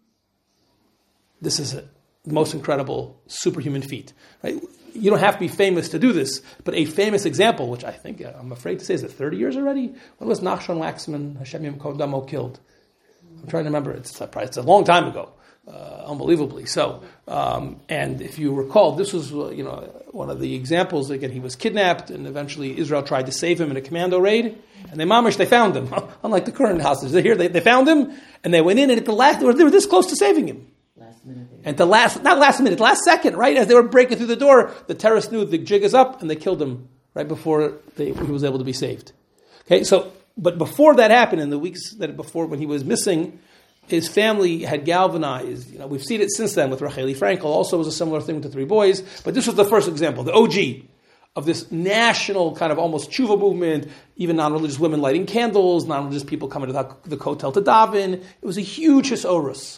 this is the most incredible superhuman feat. Right? You don't have to be famous to do this, but a famous example, which I think, I'm afraid to say, is it 30 years already? When was Nachshon Waxman, Hashem Yom Damo, killed? I'm trying to remember. It's a long time ago. Unbelievably so. And if you recall, this was one of the examples. Again, he was kidnapped, and eventually Israel tried to save him in a commando raid. And they found him. Unlike the current hostages, they found him, and they went in, and at the last, they were this close to saving him. Last minute. And last second, right as they were breaking through the door, the terrorists knew the jig is up, and they killed him right before he was able to be saved. Okay, but before that happened, in the weeks before when he was missing, his family had galvanized. We've seen it since then with Racheli Frankel. Also was a similar thing with the three boys. But this was the first example, the OG of this national kind of almost tshuva movement, even non-religious women lighting candles, non-religious people coming to the kotel to daven. It was a huge hisorus.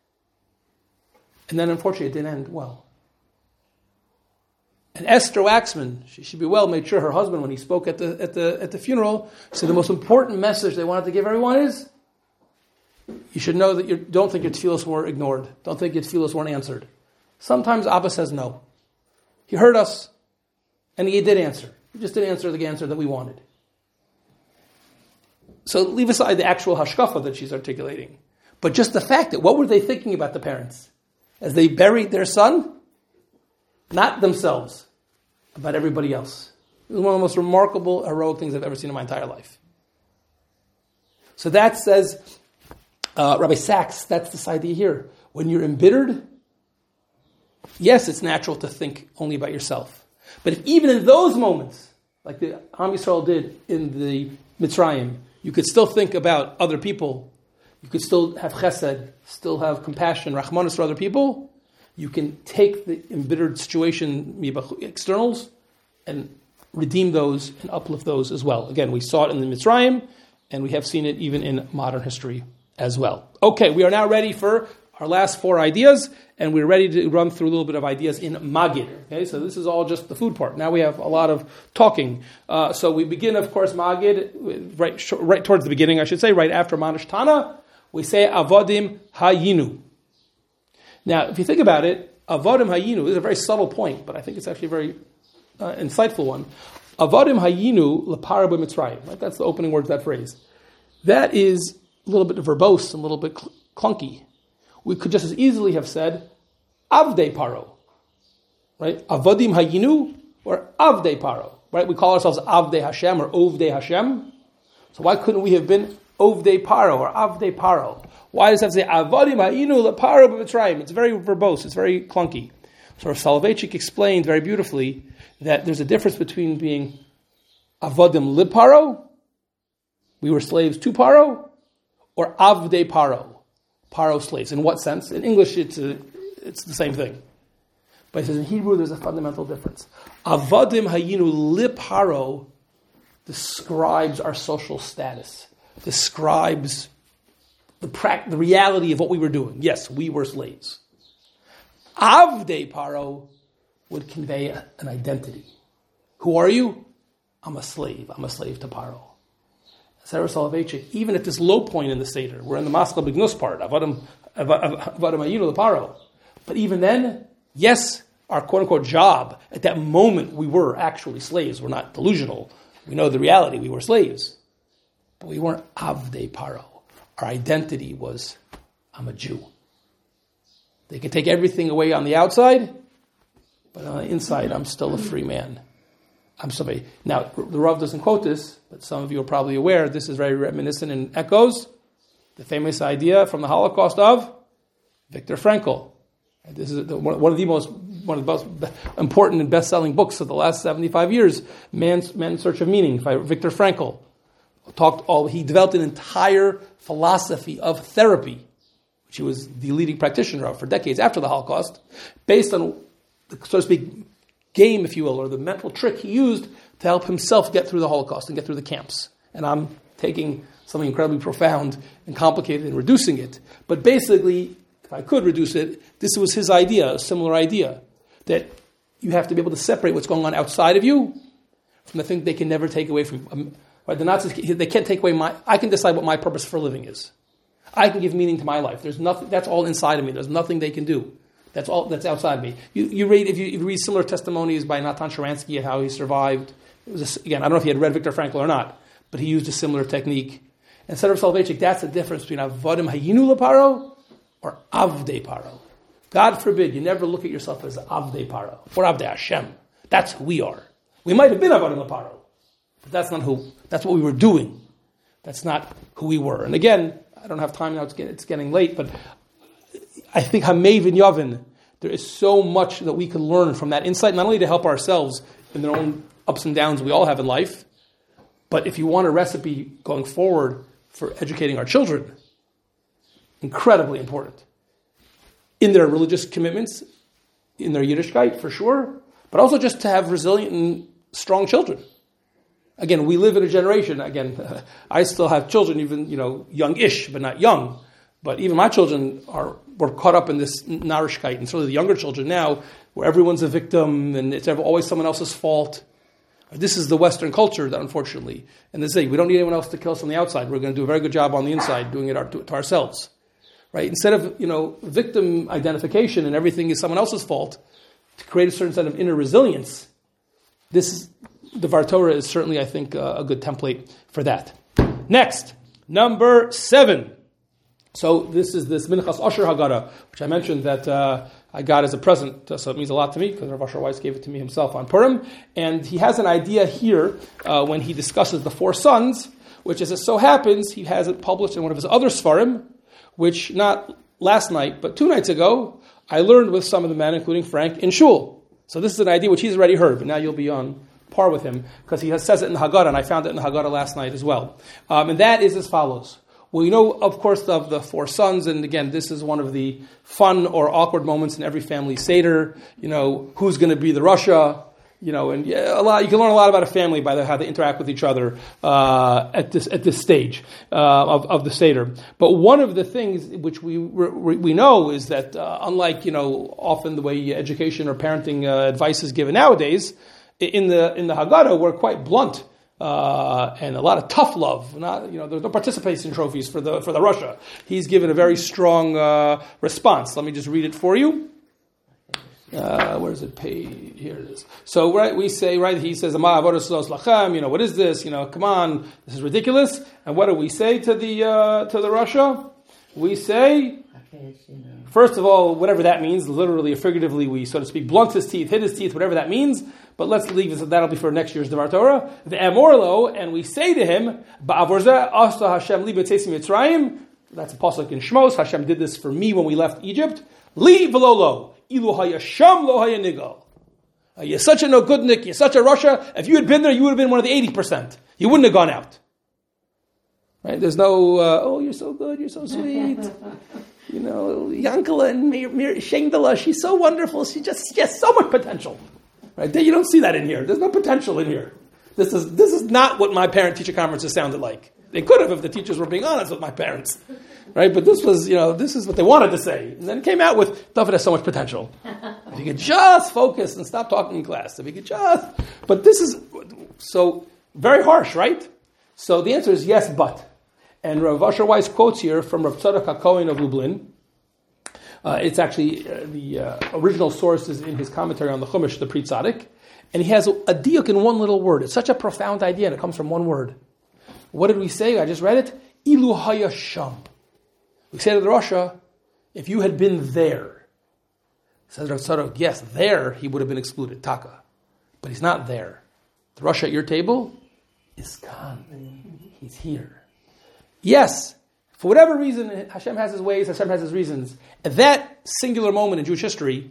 And then unfortunately it didn't end well. And Esther Waxman, she should be well, made sure her husband, when he spoke at the funeral, said the most important message they wanted to give everyone is, you should know that you don't think your tefillos were ignored. Don't think your tefillos weren't answered. Sometimes Abba says no. He heard us, and he did answer. He just didn't answer the answer that we wanted. So leave aside the actual hashkafa that she's articulating. But just the fact that, what were they thinking about the parents? As they buried their son? Not themselves, about everybody else. It was one of the most remarkable, heroic things I've ever seen in my entire life. So that says, Rabbi Sachs, that's this idea here. When you're embittered, yes, it's natural to think only about yourself. But if even in those moments, like the Am Yisrael did in the Mitzrayim, you could still think about other people, you could still have chesed, still have compassion, rachmanis for other people, you can take the embittered situation, externals, and redeem those and uplift those as well. Again, we saw it in the Mitzrayim, and we have seen it even in modern history as well. Okay, we are now ready for our last 4 ideas, and we're ready to run through a little bit of ideas in Magid. Okay, so this is all just the food part. Now we have a lot of talking. So we begin, of course, Magid, right towards the beginning, I should say, right after Manish Tana, we say Avodim Hayinu. Now, if you think about it, Avodim Hayinu is a very subtle point, but I think it's actually a very insightful one. Avodim Hayinu Lepara B'Mitzrayim. Right? That's the opening words of that phrase. That is a little bit verbose and a little bit clunky. We could just as easily have said Avdei Paro. Right? Avodim Hayinu or Avdei Paro. Right? We call ourselves Avdei Hashem or Ovdei Hashem. So why couldn't we have been Ovdei Paro or Avdei Paro? Why does it have to say Avodim Hayinu Leparo B'Mitzrayim? It's very verbose. It's very clunky. So Rav Soloveitchik explained very beautifully that there's a difference between being Avodim Liparo, we were slaves to Paro, or Avdei Paro, Paro slaves. In what sense? In English, it's the same thing. But he says in Hebrew, there's a fundamental difference. Avodim Hayinu Liparo describes our social status, describes the reality of what we were doing. Yes, we were slaves. Avdei Paro would convey an identity. Who are you? I'm a slave. I'm a slave to Paro. Sarah Soloveitchik, even at this low point in the Seder, we're in the Maskal Bignus part, Avodim Hayinu Paro. But even then, yes, our quote-unquote job, at that moment we were actually slaves. We're not delusional. We know the reality. We were slaves. But we weren't Avdei Paro. Our identity was, I'm a Jew. They can take everything away on the outside, but on the inside, I'm still a free man. I'm somebody. Now, the Rav doesn't quote this, but some of you are probably aware, this is very reminiscent and echoes the famous idea from the Holocaust of Viktor Frankl. And this is one of the most important and best-selling books of the last 75 years, Man's Search of Meaning by Viktor Frankl. He developed an entire philosophy of therapy, which he was the leading practitioner of for decades after the Holocaust, based on, so to speak, game, if you will, or the mental trick he used to help himself get through the Holocaust and get through the camps. And I'm taking something incredibly profound and complicated and reducing it. But basically, if I could reduce it, this was his idea, a similar idea, that you have to be able to separate what's going on outside of you from the thing they can never take away from you. Right? The Nazis, they can't take away I can decide what my purpose for living is. I can give meaning to my life. There's nothing, that's all inside of me. There's nothing they can do. That's all that's outside me. You read, if you read similar testimonies by Natan Sharansky and how he survived. It was again, I don't know if he had read Viktor Frankl or not, but he used a similar technique. And Sarah Soloveitchik, that's the difference between Avodim Hayinu Leparo or Avdei Paro. God forbid you never look at yourself as Avdei Paro or Avdei Hashem. That's who we are. We might have been Avodim Leparo, but that's not who. That's what we were doing. That's not who we were. And again, I don't have time now. It's getting late, but I think Hamev and Yavin, there is so much that we can learn from that insight, not only to help ourselves in their own ups and downs we all have in life, but if you want a recipe going forward for educating our children, incredibly important. In their religious commitments, in their Yiddishkeit, for sure, but also just to have resilient and strong children. Again, we live in a generation, I still have children, even, young-ish, but not young. But even my children were caught up in this narishkeit, and certainly the younger children now, where everyone's a victim, and it's always someone else's fault. This is the Western culture, unfortunately. And they say, we don't need anyone else to kill us on the outside. We're going to do a very good job on the inside, doing it to ourselves. Right? Instead of, victim identification and everything is someone else's fault, to create a certain set of inner resilience, the Var Torah is certainly, I think, a good template for that. Next, number 7. So this is this Minchas Asher Haggadah, which I mentioned that I got as a present, so it means a lot to me, because Rav Asher Weiss gave it to me himself on Purim. And he has an idea here when he discusses the 4 sons, which as it so happens, he has it published in one of his other Sfarim, which not last night, but 2 nights ago, I learned with some of the men, including Frank, in Shul. So this is an idea which he's already heard, but now you'll be on par with him, because he says it in the Haggadah, and I found it in the Haggadah last night as well. And that is as follows. Well, of course, of the 4 sons, and again, this is one of the fun or awkward moments in every family Seder. Who's going to be the Rasha? And a lot. You can learn a lot about a family by how they interact with each other at this stage of the Seder. But one of the things which we know is that unlike often the way education or parenting advice is given nowadays, in the Haggadah we're quite blunt. And a lot of tough love. There's no participation trophies for the Russia. He's given a very strong response. Let me just read it for you. Where is it? Page here it is. So we say he says, what is this? Come on, this is ridiculous. And what do we say to the Russia? We say, first of all, whatever that means, literally or figuratively, we, so to speak, blunt his teeth, hit his teeth, whatever that means. But let's leave this, that'll be for next year's Devar Torah. The Amorlo, and we say to him, Ba'avorza asta Hashem li b'tzeis Mitzrayim. That's a pasuk in Shmos. Hashem did this for me when we left Egypt. Li v'lolo, ilu hayasham lo hayanigal. You're such a no goodnik, you're such a Russia. If you had been there, you would have been one of the 80%. You wouldn't have gone out. Right? There's no, you're so good, you're so sweet. Yankala and Shengdala, she's so wonderful. She has so much potential. Right? You don't see that in here. There's no potential in here. This is not what my parent-teacher conferences sounded like. They could have if the teachers were being honest with my parents. Right? But this was, this is what they wanted to say. And then it came out with, David has so much potential. If you could just focus and stop talking in class. If you could but this is, so, very harsh, right? So the answer is yes, but. And Rav Asher Weiss quotes here from Rav Tzadok HaKohen of Lublin. It's actually the original source is in his commentary on the Chumash, the Pri Tzadik, and he has a diuk in one little word. It's such a profound idea, and it comes from one word. What did we say? I just read it. Ilu hayasham. We say to the Rasha, if you had been there, says Rav Tzadok, yes, there he would have been excluded, taka, but he's not there. The Rasha at your table is gone. He's here. Yes. For whatever reason, Hashem has his ways, Hashem has his reasons. At that singular moment in Jewish history,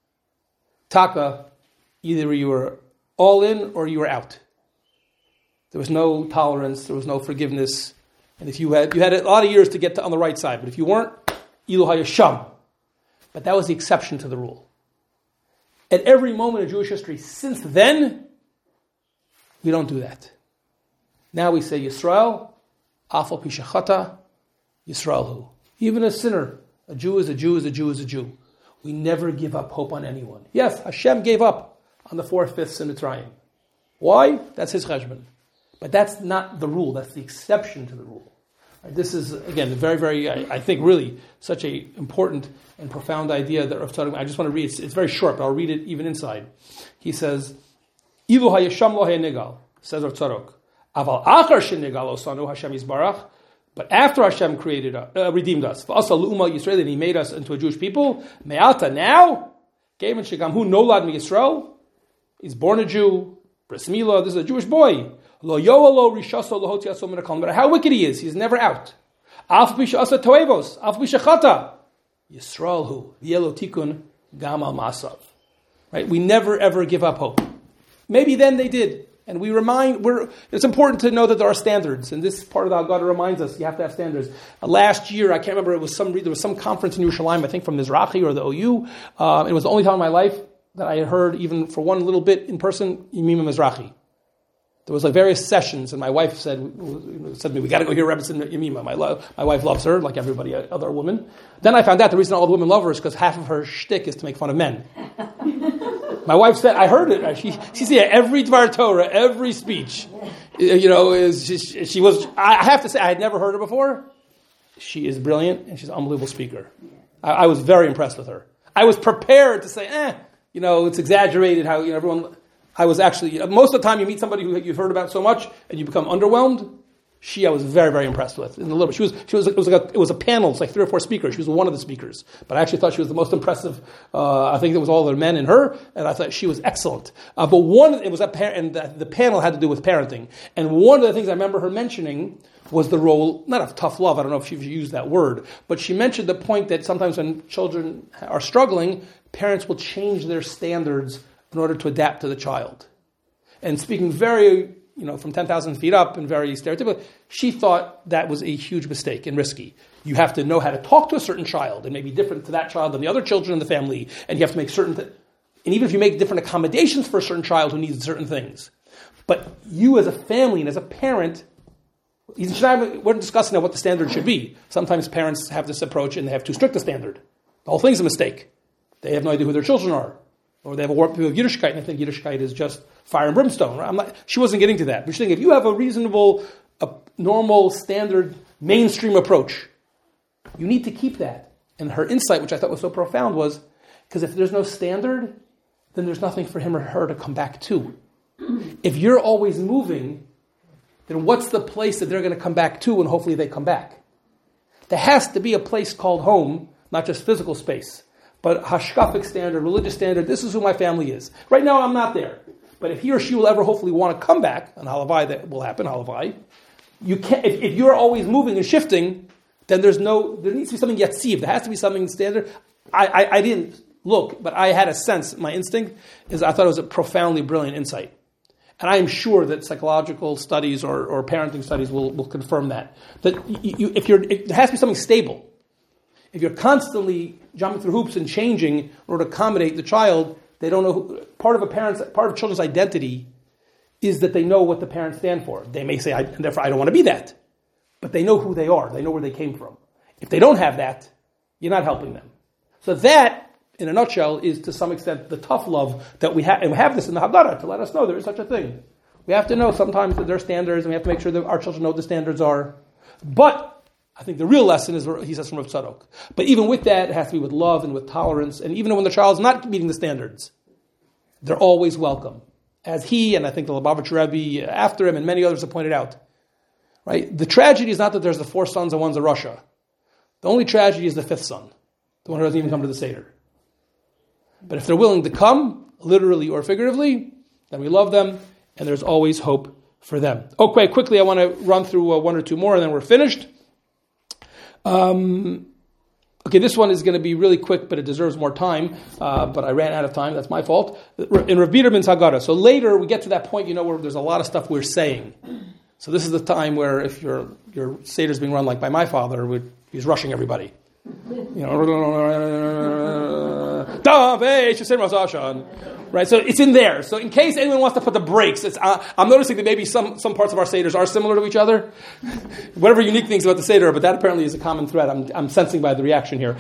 taka, either you were all in or you were out. There was no tolerance, there was no forgiveness. And if you had a lot of years to get on the right side, but if you weren't, ilu hayasham. But that was the exception to the rule. At every moment in Jewish history since then, we don't do that. Now we say Yisrael, afal pishachata, Yisrael. Even a sinner, a Jew is a Jew is a Jew is a Jew. We never give up hope on anyone. Yes, Hashem gave up on the 4/5 in Mitzrayim. Why? That's his cheshbon. But that's not the rule. That's the exception to the rule. Right? This is, again, very, very, I think, really such a important and profound idea that Rav Tzadok, I just want to read it. It's very short, but I'll read it even inside. He says, Ilu hayasham lo hayanigal, says Rav Tzadok. Aval achar shenigal osanu Hashem yisbarach. But after Hashem redeemed us, for us L'Umma Yisrael, and He made us into a Jewish people, Me'ata now, Gavin Shegamhu Nolad Yisrael, he's born a Jew, Bris Milah, this is a Jewish boy. Lo Yoelo Rishaso Lohoti Aso Min HaKol, no matter how wicked he is, he's never out. Af Bisha Asa Toevos, Af Bisha Chata, Yisrael Hu, Yelo Tikun Gamal Masav. Right? We never ever give up hope. Maybe then they did. And it's important to know that there are standards, and this part of the Haggadah reminds us you have to have standards. Last year, I can't remember, there was some conference in Yerushalayim, I think from Mizrahi or the OU. It was the only time in my life that I had heard, even for one little bit in person, Yemima Mizrahi. There was various sessions, and my wife said to me, we got to go hear Rebbe Yemima. My wife loves her, like everybody other woman. Then I found out the reason all the women love her is because half of her shtick is to make fun of men. My wife said, I heard it. She said every Dvar Torah, every speech, she was. I have to say, I had never heard her before. She is brilliant and she's an unbelievable speaker. I was very impressed with her. I was prepared to say, it's exaggerated. How everyone. I was actually most of the time you meet somebody who you've heard about so much and you become underwhelmed. I was very, very impressed with. In a little bit, it was a panel. It's like 3 or 4 speakers. She was one of the speakers, but I actually thought she was the most impressive. I think it was all the men and her, and I thought she was excellent. But the panel had to do with parenting. And one of the things I remember her mentioning was the role, not of tough love. I don't know if she used that word, but she mentioned the point that sometimes when children are struggling, parents will change their standards in order to adapt to the child. And speaking very, from 10,000 feet up and very stereotypical, she thought that was a huge mistake and risky. You have to know how to talk to a certain child. It may be different to that child than the other children in the family, and you have to make certain And even if you make different accommodations for a certain child who needs certain things, but you as a family and as a parent, we're discussing now what the standard should be. Sometimes parents have this approach and they have too strict a standard. The whole thing's a mistake. They have no idea who their children are. Or they have a warped view of Yiddishkeit, and I think Yiddishkeit is just fire and brimstone. Right? She wasn't getting to that. But she's saying if you have a reasonable, normal, standard, mainstream approach, you need to keep that. And her insight, which I thought was so profound, was because if there's no standard, then there's nothing for him or her to come back to. If you're always moving, then what's the place that they're going to come back to, and hopefully they come back? There has to be a place called home, not just physical space, but hashkafic standard, religious standard. This is who my family is. Right now, I'm not there. But if he or she will ever hopefully want to come back, and halavai, that will happen, halavai, you can't. If you're always moving and shifting, then there needs to be something yatziv. There has to be something standard. I didn't look, but I had a sense. My instinct is I thought it was a profoundly brilliant insight. And I am sure that psychological studies or parenting studies will confirm that. That there has to be something stable. If you're constantly jumping through hoops and changing in order to accommodate the child, they don't know. Part of children's identity is that they know what the parents stand for. They may say, and therefore I don't want to be that. But they know who they are. They know where they came from. If they don't have that, you're not helping them. So that, in a nutshell, is to some extent the tough love that we have. And we have this in the Haggadah to let us know there is such a thing. We have to know sometimes that there are standards, and we have to make sure that our children know what the standards are. But I think the real lesson is, he says from Rav Tzadok. But even with that, it has to be with love and with tolerance. And even when the child's not meeting the standards, they're always welcome. As he, and I think the Lubavitch Rebbe after him, and many others have pointed out. Right? The tragedy is not that there's the 4 sons and one's a Russia. The only tragedy is the 5th son, the one who doesn't even come to the Seder. But if they're willing to come, literally or figuratively, then we love them, and there's always hope for them. Okay, quickly, I want to run through 1 or 2 more, and then we're finished. Okay, this one is going to be really quick, but it deserves more time. But I ran out of time. That's my fault. In Rav Biderman's Haggadah. So later, we get to that point, where there's a lot of stuff we're saying. So this is the time where if your Seder is being run like by my father, he's rushing everybody. Right, so it's in there. So in case anyone wants to put the brakes, I'm noticing that maybe some parts of our Seders are similar to each other. Whatever unique things about the Seder, but that apparently is a common thread. I'm sensing by the reaction here.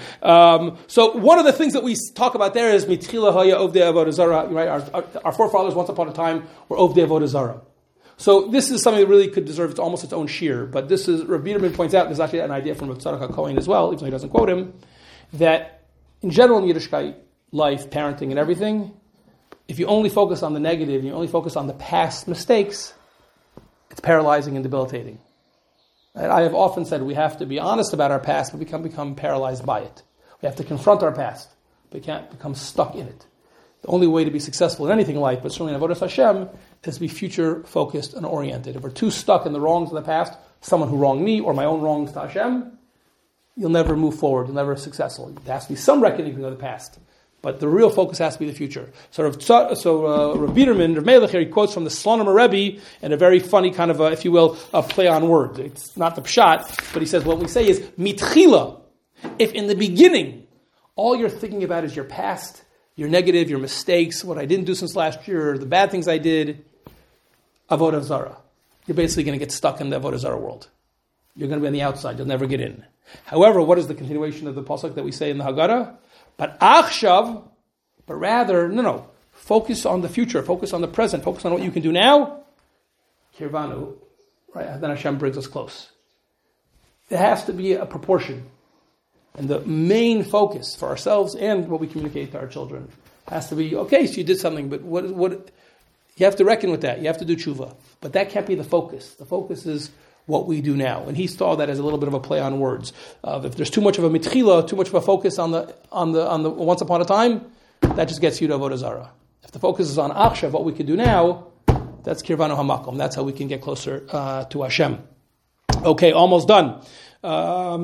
So one of the things that we talk about there is Mitchila Haya Ovdei Avodah Zarah. Right, our forefathers once upon a time were Ovdei Avodah Zarah. So this is something that really could deserve almost its own shir. But this is, Rav Biderman points out, there's actually an idea from Rav Tzadok HaKohen as well, even though he doesn't quote him, that in general in Yiddishkeit, life, parenting, and everything, if you only focus on the negative, and you only focus on the past mistakes, it's paralyzing and debilitating. And I have often said we have to be honest about our past, but we can't become paralyzed by it. We have to confront our past, but we can't become stuck in it. The only way to be successful in anything in life, but certainly in Avodas Hashem, is to be future-focused and oriented. If we're too stuck in the wrongs of the past, someone who wronged me or my own wrongs to Hashem, you'll never move forward. You'll never be successful. There has to be some reckoning of the past. But the real focus has to be the future. So Rav Biderman, Rav Melech here, he quotes from the Slonim Rebbe in a very funny kind of, if you will, a play on words. It's not the pshat, but he says what we say is, mitchila. If in the beginning, all you're thinking about is your past, your negative, your mistakes, what I didn't do since last year, the bad things I did, Avodah Zarah. You're basically going to get stuck in the Avodah Zarah world. You're going to be on the outside. You'll never get in. However, what is the continuation of the pasuk that we say in the Haggadah? But achshav, but rather, no. Focus on the future. Focus on the present. Focus on what you can do now. Kirvanu, right? Then Hashem brings us close. There has to be a proportion. And the main focus for ourselves and what we communicate to our children has to be, okay, so you did something, but what you have to reckon with that. You have to do tshuva. But that can't be the focus. The focus is what we do now. And he saw that as a little bit of a play on words. If there's too much of a mitchila, too much of a focus on the once upon a time, that just gets you to Avodah Zarah. If the focus is on achshav, what we can do now, that's kirvanu hamakom. That's how we can get closer to Hashem. Okay, almost done. So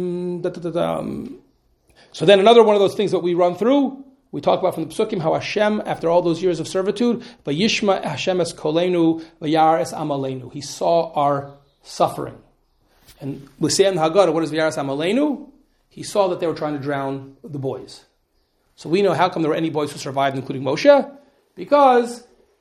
then another one of those things that we run through, we talk about from the Psukim, how Hashem, after all those years of servitude, vayishma Hashem es kolenu, vayar es amalenu. He saw our suffering. And we say in the Haggadah, what is vayar es amalenu? He saw that they were trying to drown the boys. So we know how come there were any boys who survived, including Moshe, because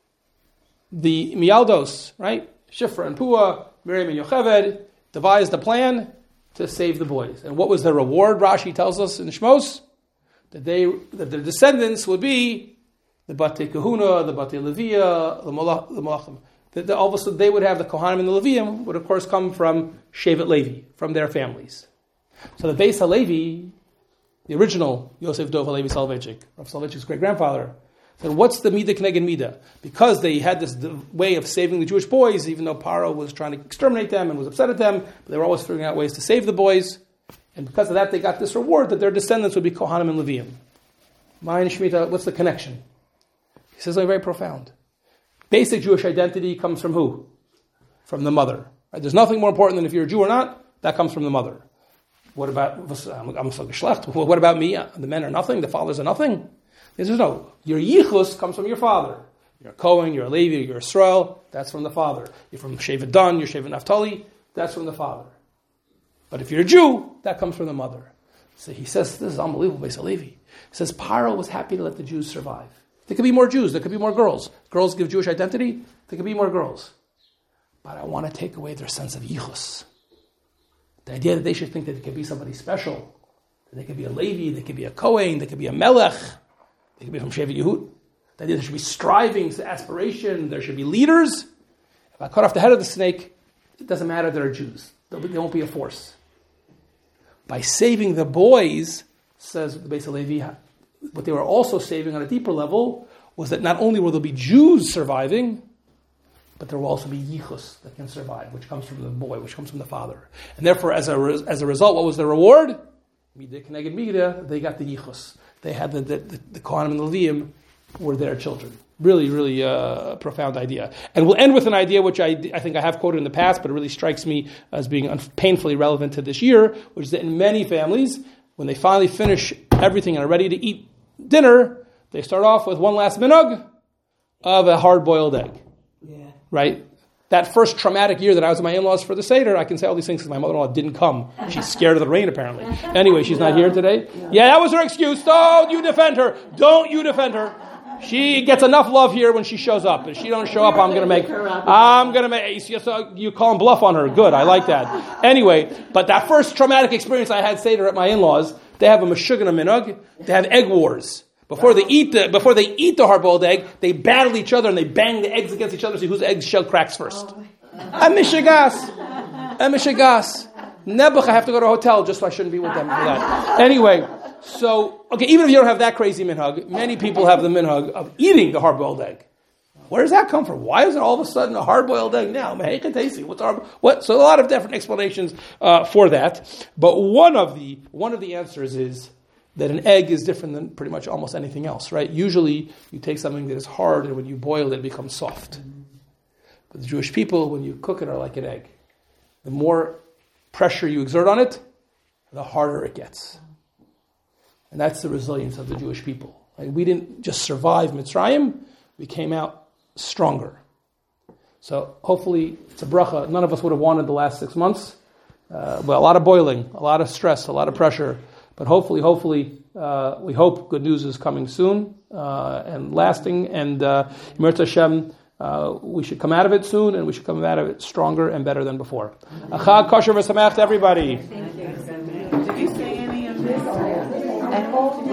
the Mialdos, right, Shifra and Pua, Miriam and Yocheved, devised a plan to save the boys. And what was the reward? Rashi tells us in Shmos that their descendants would be the Batei Kahuna, the Batei Leviah, the Malachim. That all of a sudden they would have the Kohanim and the Leviim would of course come from Shevet Levi, from their families. So the Beis HaLevi, the original Yosef Dov HaLevi Soloveitchik, Rav Soloveitchik's great-grandfather, said, what's the Midah K'neged Midah? Because they had this way of saving the Jewish boys, even though Paro was trying to exterminate them and was upset at them, but they were always figuring out ways to save the boys. And because of that, they got this reward that their descendants would be Kohanim and Leviim. Ma'ayin Shemitah, what's the connection? He says something very profound. Basic Jewish identity comes from who? From the mother. Right? There's nothing more important than if you're a Jew or not. That comes from the mother. What about what about me? The men are nothing. The fathers are nothing. There's no. Your yichus comes from your father. You're a Kohen. You're a Levi. You're a Israel. That's from the father. You're from Shevet Dan. You're Shevet Naphtali. That's from the father. But if you're a Jew, that comes from the mother. So he says, this is unbelievable, Beis HaLevi. He says, Paro was happy to let the Jews survive. There could be more Jews. There could be more girls. Girls give Jewish identity. There could be more girls. But I want to take away their sense of yichus. The idea that they should think that they could be somebody special. That they could be a Levi. They could be a Kohen. They could be a Melech. They could be from Shevet Yehud. The idea there should be striving, aspiration. There should be leaders. If I cut off the head of the snake, it doesn't matter they're Jews. They won't be a force. By saving the boys, says the Beis HaLevi, what they were also saving on a deeper level was that not only will there be Jews surviving, but there will also be yichus that can survive, which comes from the boy, which comes from the father. And therefore, as a result, what was the reward? Midah K'neged Midah, they got the yichus. They had the Kohanim and the Leviim were their children. Really, really profound idea. And we'll end with an idea which I think I have quoted in the past, but it really strikes me as being painfully relevant to this year, which is that in many families, when they finally finish everything and are ready to eat dinner, they start off with one last minhag of a hard-boiled egg. Yeah. Right? That first traumatic year that I was with my in-laws for the Seder, I can say all these things because my mother-in-law didn't come. She's scared of the rain, apparently. Anyway, she's not here today. Yeah, that was her excuse. Don't you defend her. Don't you defend her. She gets enough love here when she shows up. If she don't show up, I'm going to make, you call and bluff on her. Good, I like that. Anyway, but that first traumatic experience I had Seder at my in-laws, they have a meshugana minhag. They have egg wars. Before they eat the hard-boiled egg, they battle each other and they bang the eggs against each other to see whose egg shell cracks first. Mishigas. Nebuch, I have to go to a hotel just so I shouldn't be with them for that. Anyway, so, okay, even if you don't have that crazy minhag, many people have the minhag of eating the hard-boiled egg. Where does that come from? Why is it all of a sudden a hard-boiled egg now? So a lot of different explanations for that. But one of the answers is that an egg is different than pretty much almost anything else, right? Usually you take something that is hard and when you boil it, it becomes soft. But the Jewish people, when you cook it, are like an egg. The more pressure you exert on it, the harder it gets. And that's the resilience of the Jewish people. Right? We didn't just survive Mitzrayim, we came out stronger. So hopefully it's a bracha. None of us would have wanted the last 6 months. Well, a lot of boiling, a lot of stress, a lot of pressure. But hopefully, we hope good news is coming soon and lasting. And Mirta Hashem, we should come out of it soon, and we should come out of it stronger and better than before. Achag kosher v'sameach to everybody.